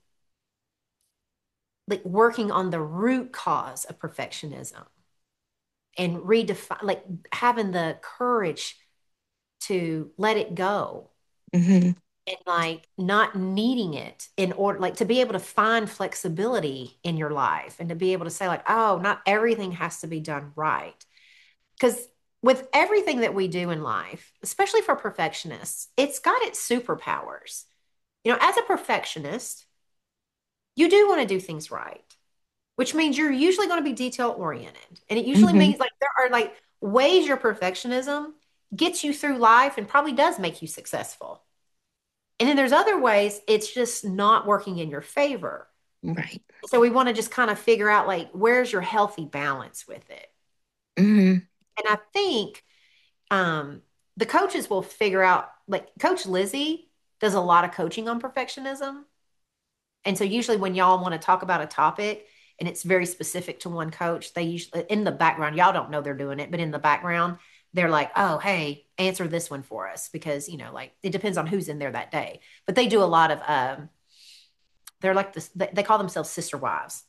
like working on the root cause of perfectionism and redefine, like having the courage to let it go Hmm. and like not needing it in order, like to be able to find flexibility in your life and to be able to say, like, oh, not everything has to be done right. Because with everything that we do in life, especially for perfectionists, it's got its superpowers. You know, as a perfectionist, you do want to do things right, which means you're usually going to be detail oriented. And it usually Hmm. means like there are like ways your perfectionism gets you through life and probably does make you successful. And then there's other ways it's just not working in your favor. Right. So we want to just kind of figure out like where's your healthy balance with it. Hmm. And I think um, the coaches will figure out, like Coach Lizzie does a lot of coaching on perfectionism. And so usually when y'all want to talk about a topic and it's very specific to one coach, they usually in the background, y'all don't know they're doing it, but in the background, they're like, oh, hey, answer this one for us because, you know, like it depends on who's in there that day. But they do a lot of um, they're like this, they, they call themselves sister wives.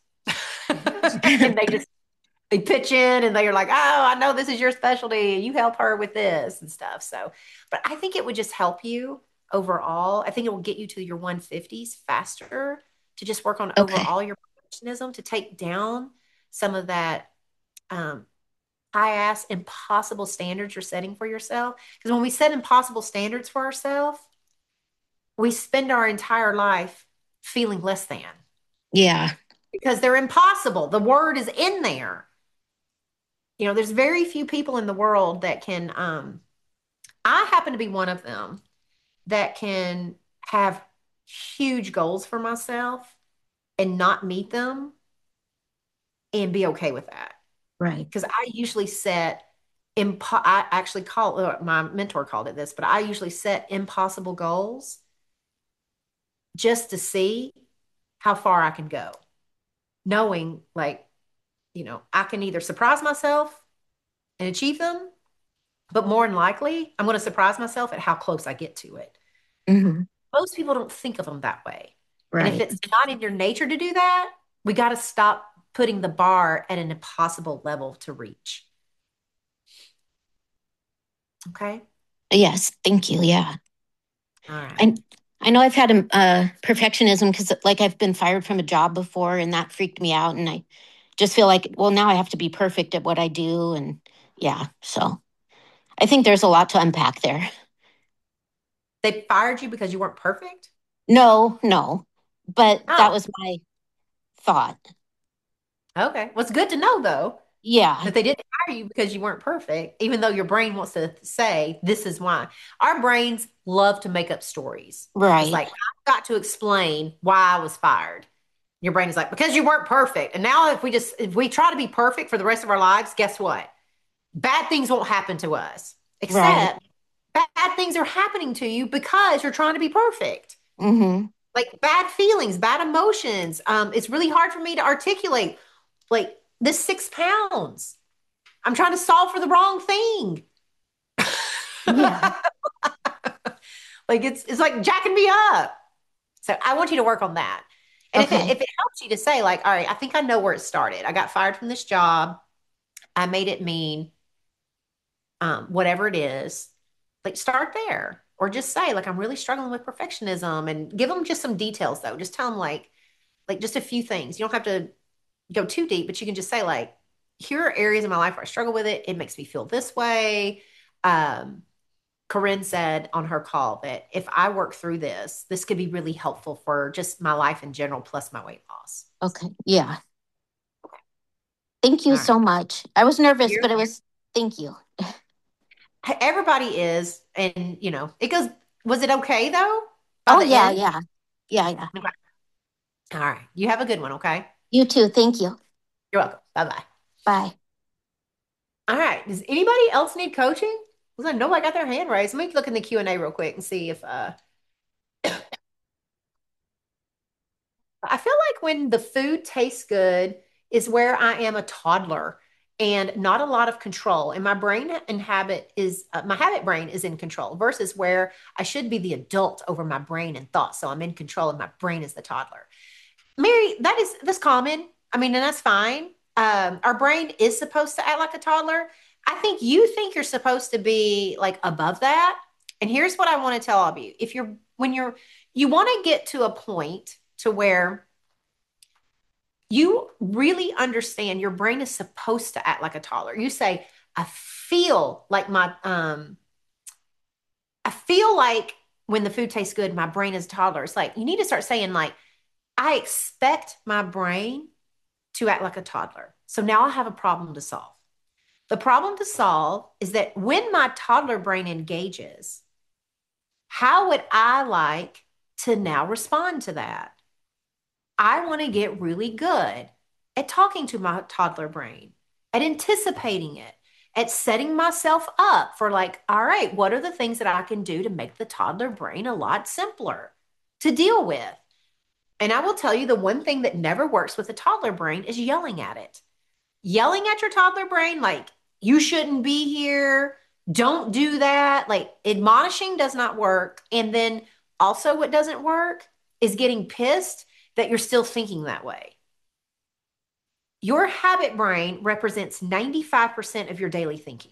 And they just they pitch in and they're like, oh, I know this is your specialty. You help her with this and stuff. So, but I think it would just help you overall. I think it will get you to your one fifties faster to just work on Okay. overall your perfectionism to take down some of that um, high ass impossible standards you're setting for yourself. Because when we set impossible standards for ourselves, we spend our entire life feeling less than Yeah. because they're impossible. The word is in there. You know, there's very few people in the world that can, um, I happen to be one of them that can have huge goals for myself and not meet them and be okay with that. Right. Because I usually set, impo- I actually call, uh, my mentor called it this, but I usually set impossible goals just to see how far I can go, knowing like, you know, I can either surprise myself and achieve them, but more than likely, I'm going to surprise myself at how close I get to it. Hmm. Most people don't think of them that way. And if Right. it's not in your nature to do that, we got to stop putting the bar at an impossible level to reach. Okay. Yes. Thank you. Yeah. All right. I I know I've had a uh, perfectionism because like I've been fired from a job before and that freaked me out and I just feel like well now I have to be perfect at what I do and yeah so I think there's a lot to unpack there. They fired you because you weren't perfect? No, no, but that Oh, was my thought. okay. Well, it's good to know, though, Yeah, that they didn't hire you because you weren't perfect, even though your brain wants to say, this is why. Our brains love to make up stories. It's right, like, I've got to explain why I was fired. Your brain is like, because you weren't perfect. And now if we just if we try to be perfect for the rest of our lives, guess what? Bad things won't happen to us. right. Except bad things are happening to you because you're trying to be perfect. Mm-hmm. Like bad feelings, bad emotions. Um, it's really hard for me to articulate like this six pounds. I'm trying to solve for the wrong thing. Yeah. Like it's it's like jacking me up. So I want you to work on that. And if it Okay. if it helps you to say like, all right, I think I know where it started. I got fired from this job. I made it mean um, whatever it is. Like start there, or just say like I'm really struggling with perfectionism, and give them just some details though. Just tell them like like just a few things. You don't have to go too deep, but you can just say like, here are areas in my life where I struggle with it. It makes me feel this way. Um, Corinne said on her call that if I work through this, this could be really helpful for just my life in general, plus my weight loss. Okay. Yeah. Thank you All right. so much. I was nervous, You're, but it was thank you. everybody is, and you know, it goes, was it okay though by Oh the yeah, end? yeah. Yeah, yeah. Okay. All right. You have a good one. Okay. You too. Thank you. You're welcome. Bye bye. Bye. All right. Does anybody else need coaching? Listen, nobody got their hand raised. Let me look in the Q and A real quick and see if uh I feel like when the food tastes good is where I am a toddler and not a lot of control. And my brain and habit is uh, my habit brain is in control versus where I should be the adult over my brain and thoughts. So I'm in control and my brain is the toddler. Mary, that is that's common. I mean, and that's fine. Um, our brain is supposed to act like a toddler. I think you think you're supposed to be like above that. And here's what I want to tell all of you. If you're when you're you want to get to a point to where you really understand your brain is supposed to act like a toddler. You say, I feel like my um I feel like when the food tastes good, my brain is a toddler. It's like you need to start saying like, I expect my brain to act like a toddler. So now I have a problem to solve. The problem to solve is that when my toddler brain engages, how would I like to now respond to that? I want to get really good at talking to my toddler brain, at anticipating it, at setting myself up for like, all right, what are the things that I can do to make the toddler brain a lot simpler to deal with? And I will tell you the one thing that never works with a toddler brain is yelling at it. Yelling at your toddler brain, like, you shouldn't be here, don't do that. Like, admonishing does not work. And then also, what doesn't work is getting pissed that you're still thinking that way. Your habit brain represents ninety-five percent of your daily thinking.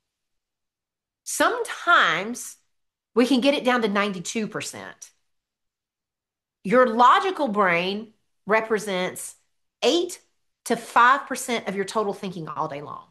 Sometimes we can get it down to ninety-two percent. Your logical brain represents eight to five percent of your total thinking all day long.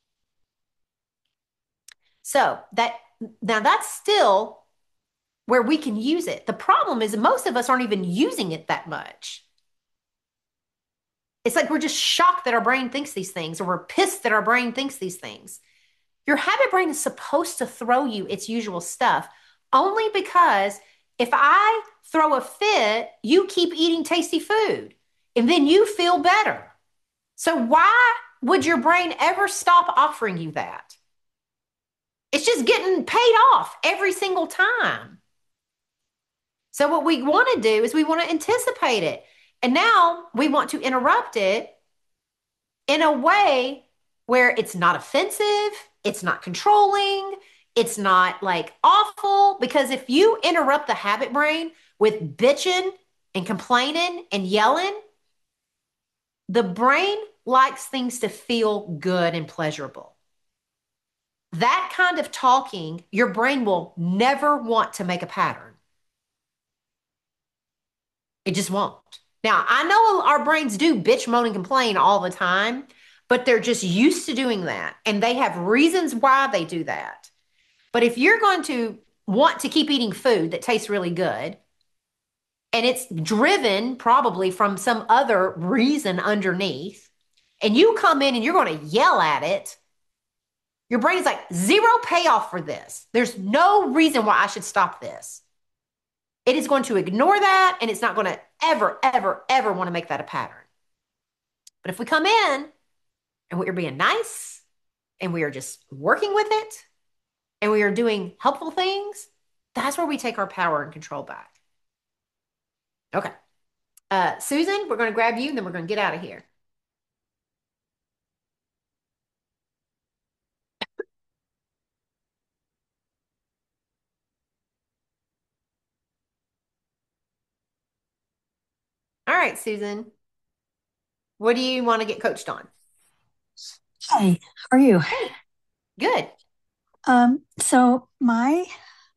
So that now that's still where we can use it. The problem is most of us aren't even using it that much. It's like we're just shocked that our brain thinks these things, or we're pissed that our brain thinks these things. Your habit brain is supposed to throw you its usual stuff only because if I throw a fit, you keep eating tasty food and then you feel better. So why would your brain ever stop offering you that? It's just getting paid off every single time. So what we want to do is we want to anticipate it. And now we want to interrupt it in a way where it's not offensive, it's not controlling, it's not like awful. Because if you interrupt the habit brain with bitching and complaining and yelling, the brain likes things to feel good and pleasurable. That kind of talking, your brain will never want to make a pattern. It just won't. Now, I know our brains do bitch, moan, and complain all the time, but they're just used to doing that. And they have reasons why they do that. But if you're going to want to keep eating food that tastes really good, and it's driven probably from some other reason underneath, and you come in and you're going to yell at it, your brain is like, zero payoff for this. There's no reason why I should stop this. It is going to ignore that, and it's not going to ever, ever, ever want to make that a pattern. But if we come in and we are being nice and we are just working with it and we are doing helpful things, that's where we take our power and control back. Okay. Uh, Susan, we're going to grab you and then we're going to get out of here. All right, Susan. What do you want to get coached on? Hi, how are you? Hey, good. Um, so my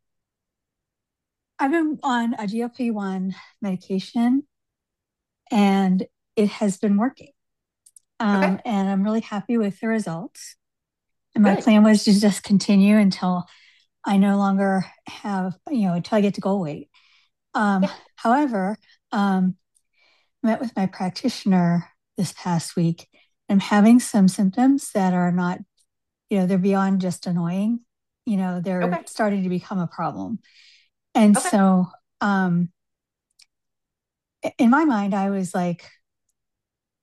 I've been on a G L P one medication and it has been working. Okay, Um, and I'm really happy with the results. And my good. plan was to just continue until I no longer have, you know, until I get to goal weight. Um, Yeah. however, um, I met with my practitioner this past week. I'm having some symptoms that are not, you know, they're beyond just annoying. You know, they're Okay. starting to become a problem. And Okay. so, um, in my mind, I was like,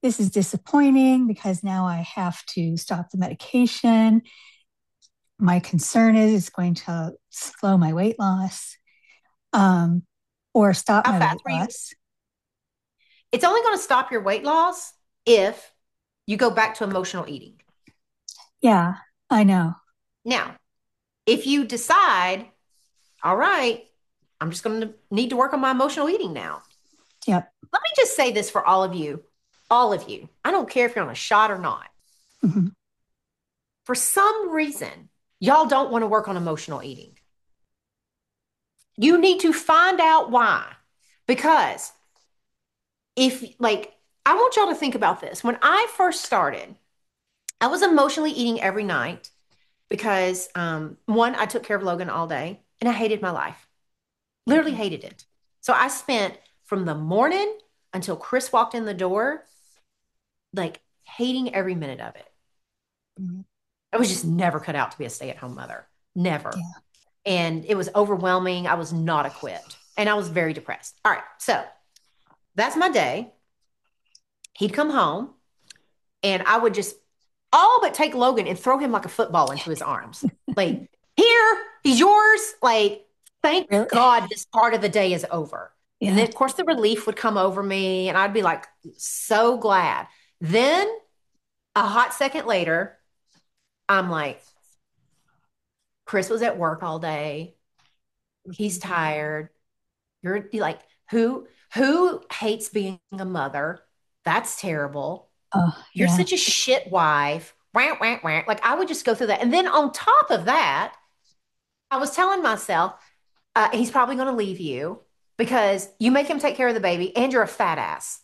this is disappointing because now I have to stop the medication. My concern is it's going to slow my weight loss, um, or stop How my fast weight were you? loss. It's only going to stop your weight loss if you go back to emotional eating. Yeah, I know. Now, if you decide, all right, I'm just going to need to work on my emotional eating now. Yep. Let me just say this for all of you, all of you. I don't care if you're on a shot or not. Mm-hmm. For some reason, y'all don't want to work on emotional eating. You need to find out why. Because if, like, I want y'all to think about this. When I first started, I was emotionally eating every night because, um, one, I took care of Logan all day and I hated my life, literally hated it. So I spent from the morning until Chris walked in the door, like hating every minute of it. Mm-hmm. I was just never cut out to be a stay-at-home mother. Never. Yeah. And it was overwhelming. I was not equipped. And I was very depressed. All right. So that's my day. He'd come home and I would just all but take Logan and throw him like a football into his arms. Like, here, he's yours. Like, thank Really? God this part of the day is over. And Yeah. then, of course, the relief would come over me and I'd be like, so glad. Then a hot second later, I'm like, Chris was at work all day. He's tired. You're like, who who hates being a mother? That's terrible. Oh, You're yeah. such a shit wife. Wah, wah, wah. Like I would just go through that. And then on top of that, I was telling myself, uh, he's probably going to leave you because you make him take care of the baby and you're a fat ass.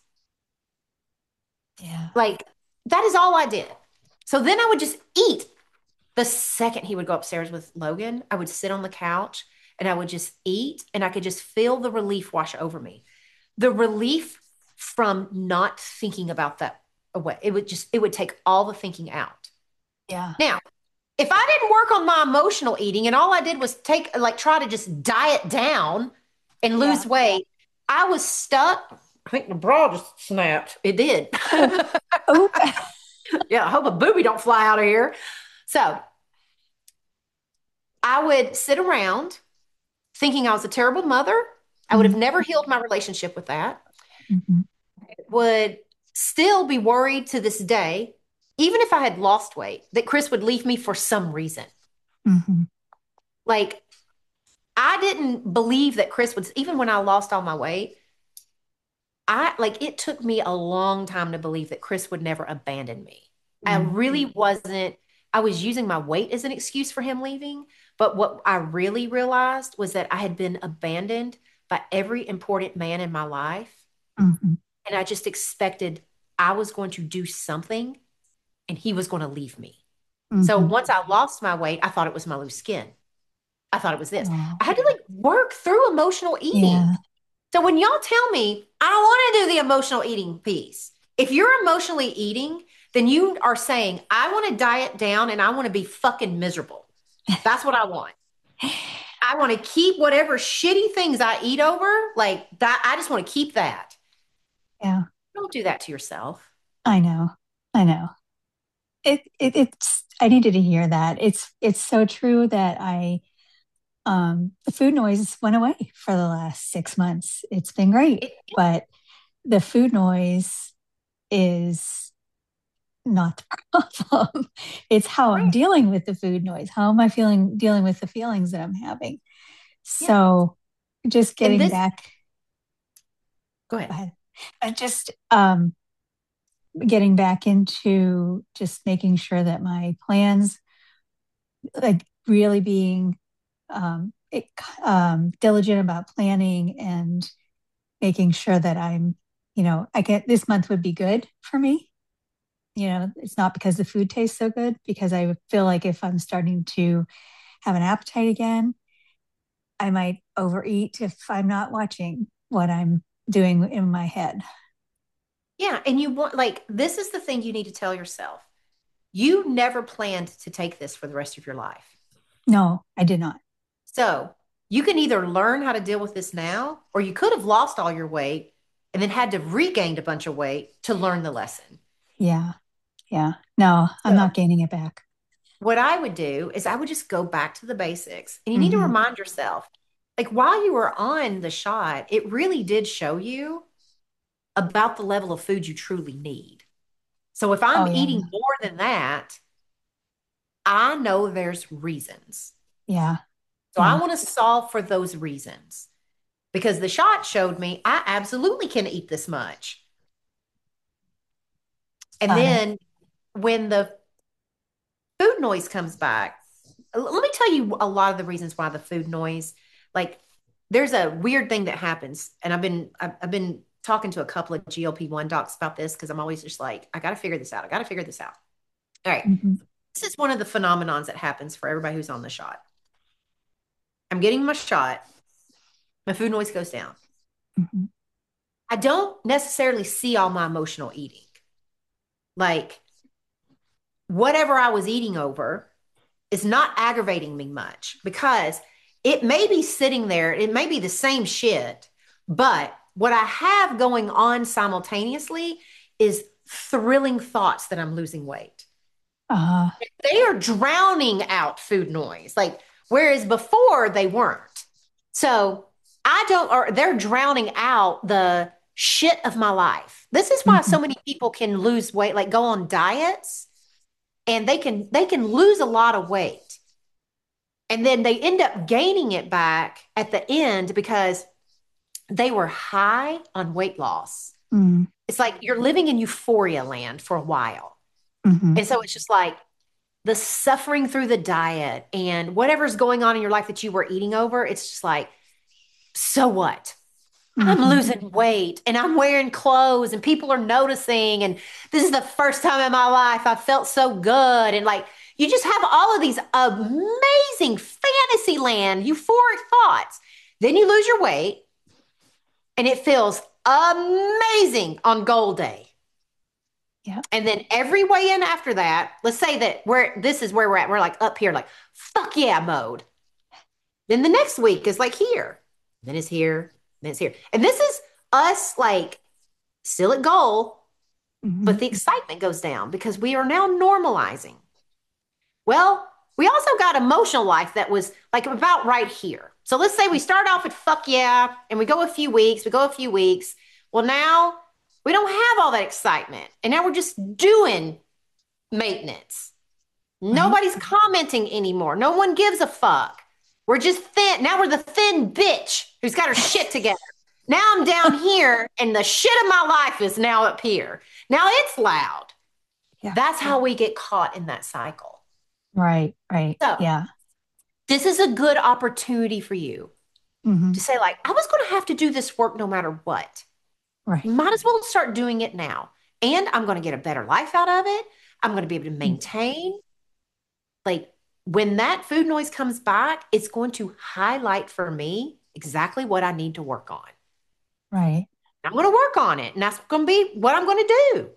Yeah. Like that is all I did. So then I would just eat. The second he would go upstairs with Logan, I would sit on the couch and I would just eat and I could just feel the relief wash over me. The relief from not thinking about that away. It would just, it would take all the thinking out. Yeah. Now, if I didn't work on my emotional eating and all I did was take, like, try to just diet down and Yeah. lose weight, I was stuck. I think the bra just snapped. It did. Oh. Yeah, I hope a booby don't fly out of here. So I would sit around thinking I was a terrible mother. I would have never healed my relationship with that. Mm-hmm. Would still be worried to this day, even if I had lost weight, that Chris would leave me for some reason. Mm-hmm. Like, I didn't believe that Chris would, even when I lost all my weight, I like it took me a long time to believe that Chris would never abandon me. I Mm-hmm. really wasn't, I was using my weight as an excuse for him leaving. But what I really realized was that I had been abandoned by every important man in my life. Mm-hmm. And I just expected I was going to do something and he was going to leave me. So Mm-hmm. once I lost my weight, I thought it was my loose skin. I thought it was this. Oh, I had to like work through emotional eating. yeah. So when y'all tell me, I don't want to do the emotional eating piece. If you're emotionally eating, then you are saying, I want to diet down and I want to be fucking miserable. That's what I want. I want to keep whatever shitty things I eat over, like that. I just want to keep that. Yeah. Don't do that to yourself. I know. I know. It, it it's I needed to hear that. It's it's so true that I um the food noise went away for the last six months. It's been great, It, but the food noise is not the problem. It's how I'm right. dealing with the food noise. How am I feeling dealing with the feelings that I'm having? Yeah. So just And getting this, back, go go ahead. ahead. And just um getting back into just making sure that my plans, like really being um, it, um, diligent about planning and making sure that I'm, you know, I get this month would be good for me. You know, it's not because the food tastes so good, because I feel like if I'm starting to have an appetite again, I might overeat if I'm not watching what I'm doing in my head. Yeah. And you want, like, this is the thing you need to tell yourself. You never planned to take this for the rest of your life. No, I did not. So you can either learn how to deal with this now, or you could have lost all your weight and then had to regain a bunch of weight to learn the lesson. Yeah. Yeah. No, I'm So not gaining it back. what I would do is I would just go back to the basics. And you need to Hmm. remind yourself, like while you were on the shot, it really did show you about the level of food you truly need. So if Oh, I'm yeah. eating more than that, I know there's reasons. Yeah. So I Yeah. want to solve for those reasons because the shot showed me I absolutely can eat this much. And Got it. then when the food noise comes back, let me tell you a lot of the reasons why the food noise, like there's a weird thing that happens. And I've been, I've, I've been talking to a couple of G L P one docs about this because I'm always just like, I got to figure this out. I got to figure this out. All right. Hmm. This is one of the phenomenons that happens for everybody who's on the shot. I'm getting my shot. My food noise goes down. Hmm. I don't necessarily see all my emotional eating. Like whatever I was eating over is not aggravating me much because it may be sitting there, it may be the same shit, but what I have going on simultaneously is thrilling thoughts that I'm losing weight. Uh, They are drowning out food noise, like, whereas before they weren't. So I don't, or they're drowning out the shit of my life. This is why so mhm. many people can lose weight, like go on diets and they can they can lose a lot of weight and then they end up gaining it back at the end because they were high on weight loss. Mm, It's like you're living in euphoria land for a while. mhm, And so it's just like the suffering through the diet and whatever's going on in your life that you were eating over, it's just like, so what? I'm mhm. losing weight and I'm wearing clothes and people are noticing. And this is the first time in my life I felt so good. And like, you just have all of these amazing fantasy land, euphoric thoughts. Then you lose your weight and it feels amazing on goal day. Yeah. And then every weigh in after that, let's say that we're, this is where we're at. We're like up here, like, fuck yeah mode. Then the next week is like here, then it's here, then it's here. And this is us like still at goal, but Mhm. the excitement goes down because we are now normalizing. Well, we also got emotional life that was like about right here. So let's say we start off at fuck yeah, and we go a few weeks, we go a few weeks. Well, now we don't have all that excitement. And now we're just doing maintenance. Right. Nobody's commenting anymore. No one gives a fuck. We're just thin. Now we're the thin bitch who's got her shit together. Now I'm down here and the shit of my life is now up here. Now it's loud. Yeah. That's how we get caught in that cycle. Right. Right. So Yeah. this is a good opportunity for you Hmm. to say, like, I was going to have to do this work no matter what. Right. Might as well start doing it now. And I'm going to get a better life out of it. I'm going to be able to Mm. maintain. Like when that food noise comes back, it's going to highlight for me exactly what I need to work on. Right. I'm going to work on it. And that's going to be what I'm going to do.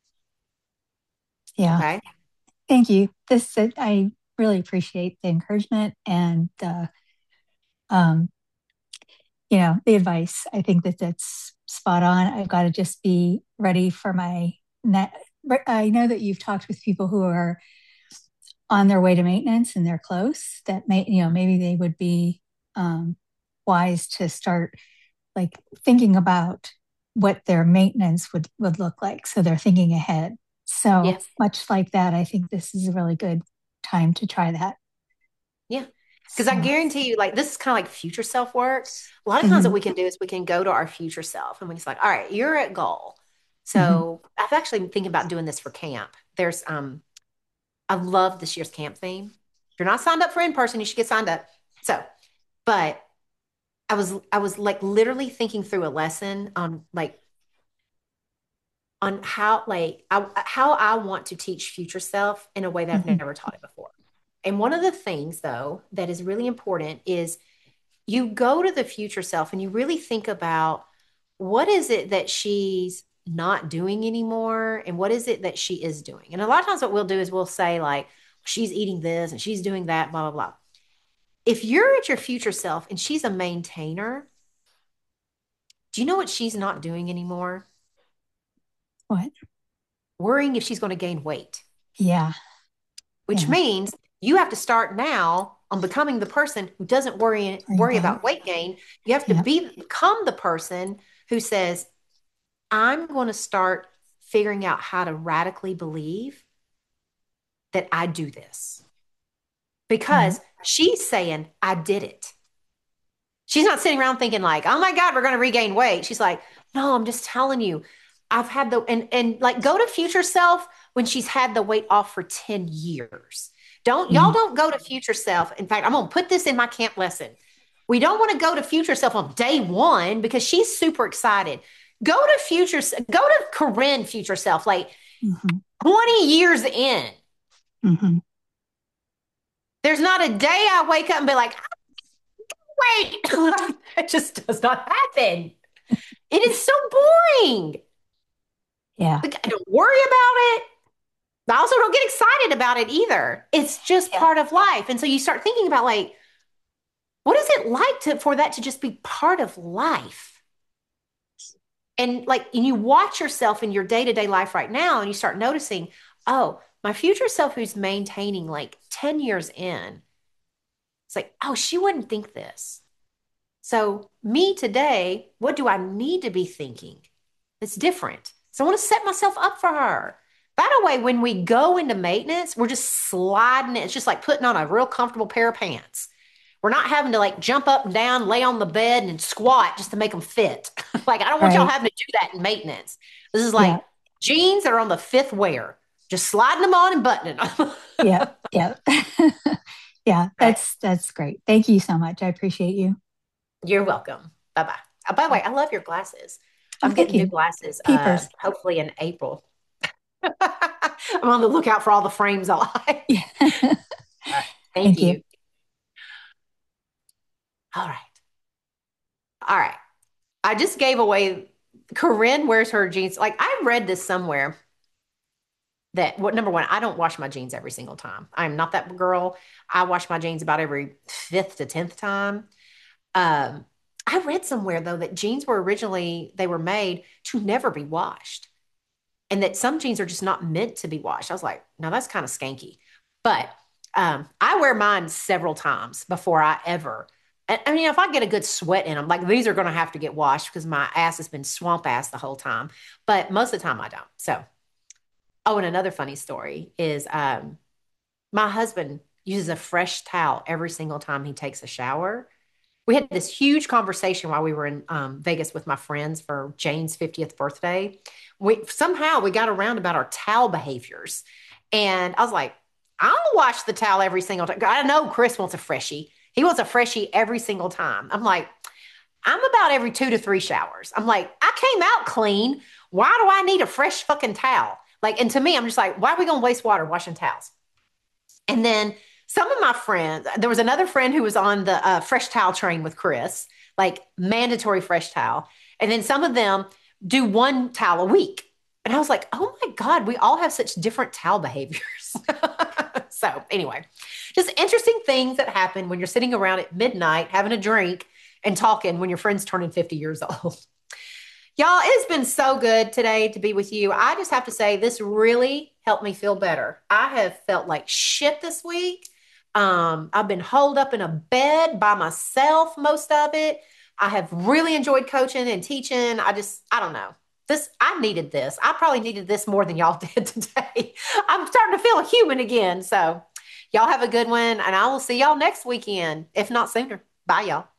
Yeah. Okay. Thank you. This, uh, I really appreciate the encouragement and the, um, you know, the advice. I think that that's spot on. I've got to just be ready for my net. I know that you've talked with people who are on their way to maintenance and they're close, that may, you know, maybe they would be um, wise to start like thinking about what their maintenance would would look like. So they're thinking ahead. So Yeah. much like that, I think this is a really good time to try that. Yeah. Because I So, guarantee you, like, this is kind of like future self work. A lot of times, what mhm, we can do is we can go to our future self and we just like, all right, you're at goal. mhm. So I've actually been thinking about doing this for camp. There's, um, I love this year's camp theme. If you're not signed up for in person, you should get signed up. So, but I was, I was like literally thinking through a lesson on like, on how, like, I, how I want to teach future self in a way that I've Mhm. never taught it before. And one of the things, though, that is really important is you go to the future self and you really think about what is it that she's not doing anymore and what is it that she is doing. And a lot of times what we'll do is we'll say like she's eating this and she's doing that, blah blah blah. If you're at your future self and she's a maintainer, Do you know what she's not doing anymore? What? Worrying if she's going to gain weight, Yeah. which Yeah. means you have to start now on becoming the person who doesn't worry Worry worry about. about weight gain. You have to Yeah. be become the person who says, I'm going to start figuring out how to radically believe that I do this Yeah. because she's saying I did it. She's not sitting around thinking like, oh my God, we're going to regain weight. She's like, no, I'm just telling you, I've had the, and, and like go to future self when she's had the weight off for ten years. Don't, y'all Mm, don't go to future self. In fact, I'm going to put this in my camp lesson. We don't want to go to future self on day one because she's super excited. Go to future, go to Corinne future self, like hmm twenty years in. hmm There's not a day I wake up and be like, wait, that just does not happen. It is so boring. Yeah. Like, I don't worry about it. I also don't get excited about it either. It's just Yeah. part of life. And so you start thinking about like, what is it like to for that to just be part of life? And like, and you watch yourself in your day-to-day life right now, and you start noticing, oh, my future self who's maintaining like ten years in, it's like, oh, she wouldn't think this. So, me today, what do I need to be thinking that's different? So, I want to set myself up for her. By the way, when we go into maintenance, we're just sliding it. It's just like putting on a real comfortable pair of pants. We're not having to like jump up and down, lay on the bed and squat just to make them fit. Like, I don't want y'all Right. having to do that in maintenance. This is Yeah. like jeans that are on the fifth wear, just sliding them on and buttoning them. Yeah. Yeah. Yeah. Okay. That's that's great. Thank you so much. I appreciate you. You're welcome. Bye bye. Uh, by the way, I love your glasses. Oh, I'm thank getting new you. glasses, uh, Peepers. hopefully in April. I'm on the lookout for all the frames I like. Yeah. All right. Thank Thank you. you. All right. All right. I just gave away Corinne wears her jeans. Like I read this somewhere that what number one, I don't wash my jeans every single time. I'm not that girl. I wash my jeans about every fifth to tenth time. Um, I read somewhere though that jeans were originally they were made to never be washed. And that some jeans are just not meant to be washed. I was like, no, that's kind of skanky. But um, I wear mine several times before I ever. I I mean, if I get a good sweat in them, like these are going to have to get washed because my ass has been swamp ass the whole time. But most of the time, I don't. So, oh, and another funny story is um, my husband uses a fresh towel every single time he takes a shower. We had this huge conversation while we were in um, Vegas with my friends for Jane's fiftieth birthday. We somehow we got around about our towel behaviors. And I was like, I don't wash the towel every single time. I know Chris wants a freshie. He wants a freshie every single time. I'm like, I'm about every two to three showers. I'm like, I came out clean. Why do I need a fresh fucking towel? Like, and to me, I'm just like, why are we gonna waste water washing towels? And then some of my friends, there was another friend who was on the uh, fresh towel train with Chris, like mandatory fresh towel. And then some of them do one towel a week. And I was like, oh my God, we all have such different towel behaviors. So, anyway, just interesting things that happen when you're sitting around at midnight having a drink and talking when your friend's turning fifty years old. Y'all, it's been so good today to be with you. I just have to say, this really helped me feel better. I have felt like shit this week. Um, I've been holed up in a bed by myself most of it. I have really enjoyed coaching and teaching. I just, I don't know. This, I needed this. I probably needed this more than y'all did today. I'm starting to feel human again. So, y'all have a good one, and I will see y'all next weekend, if not sooner. Bye, y'all.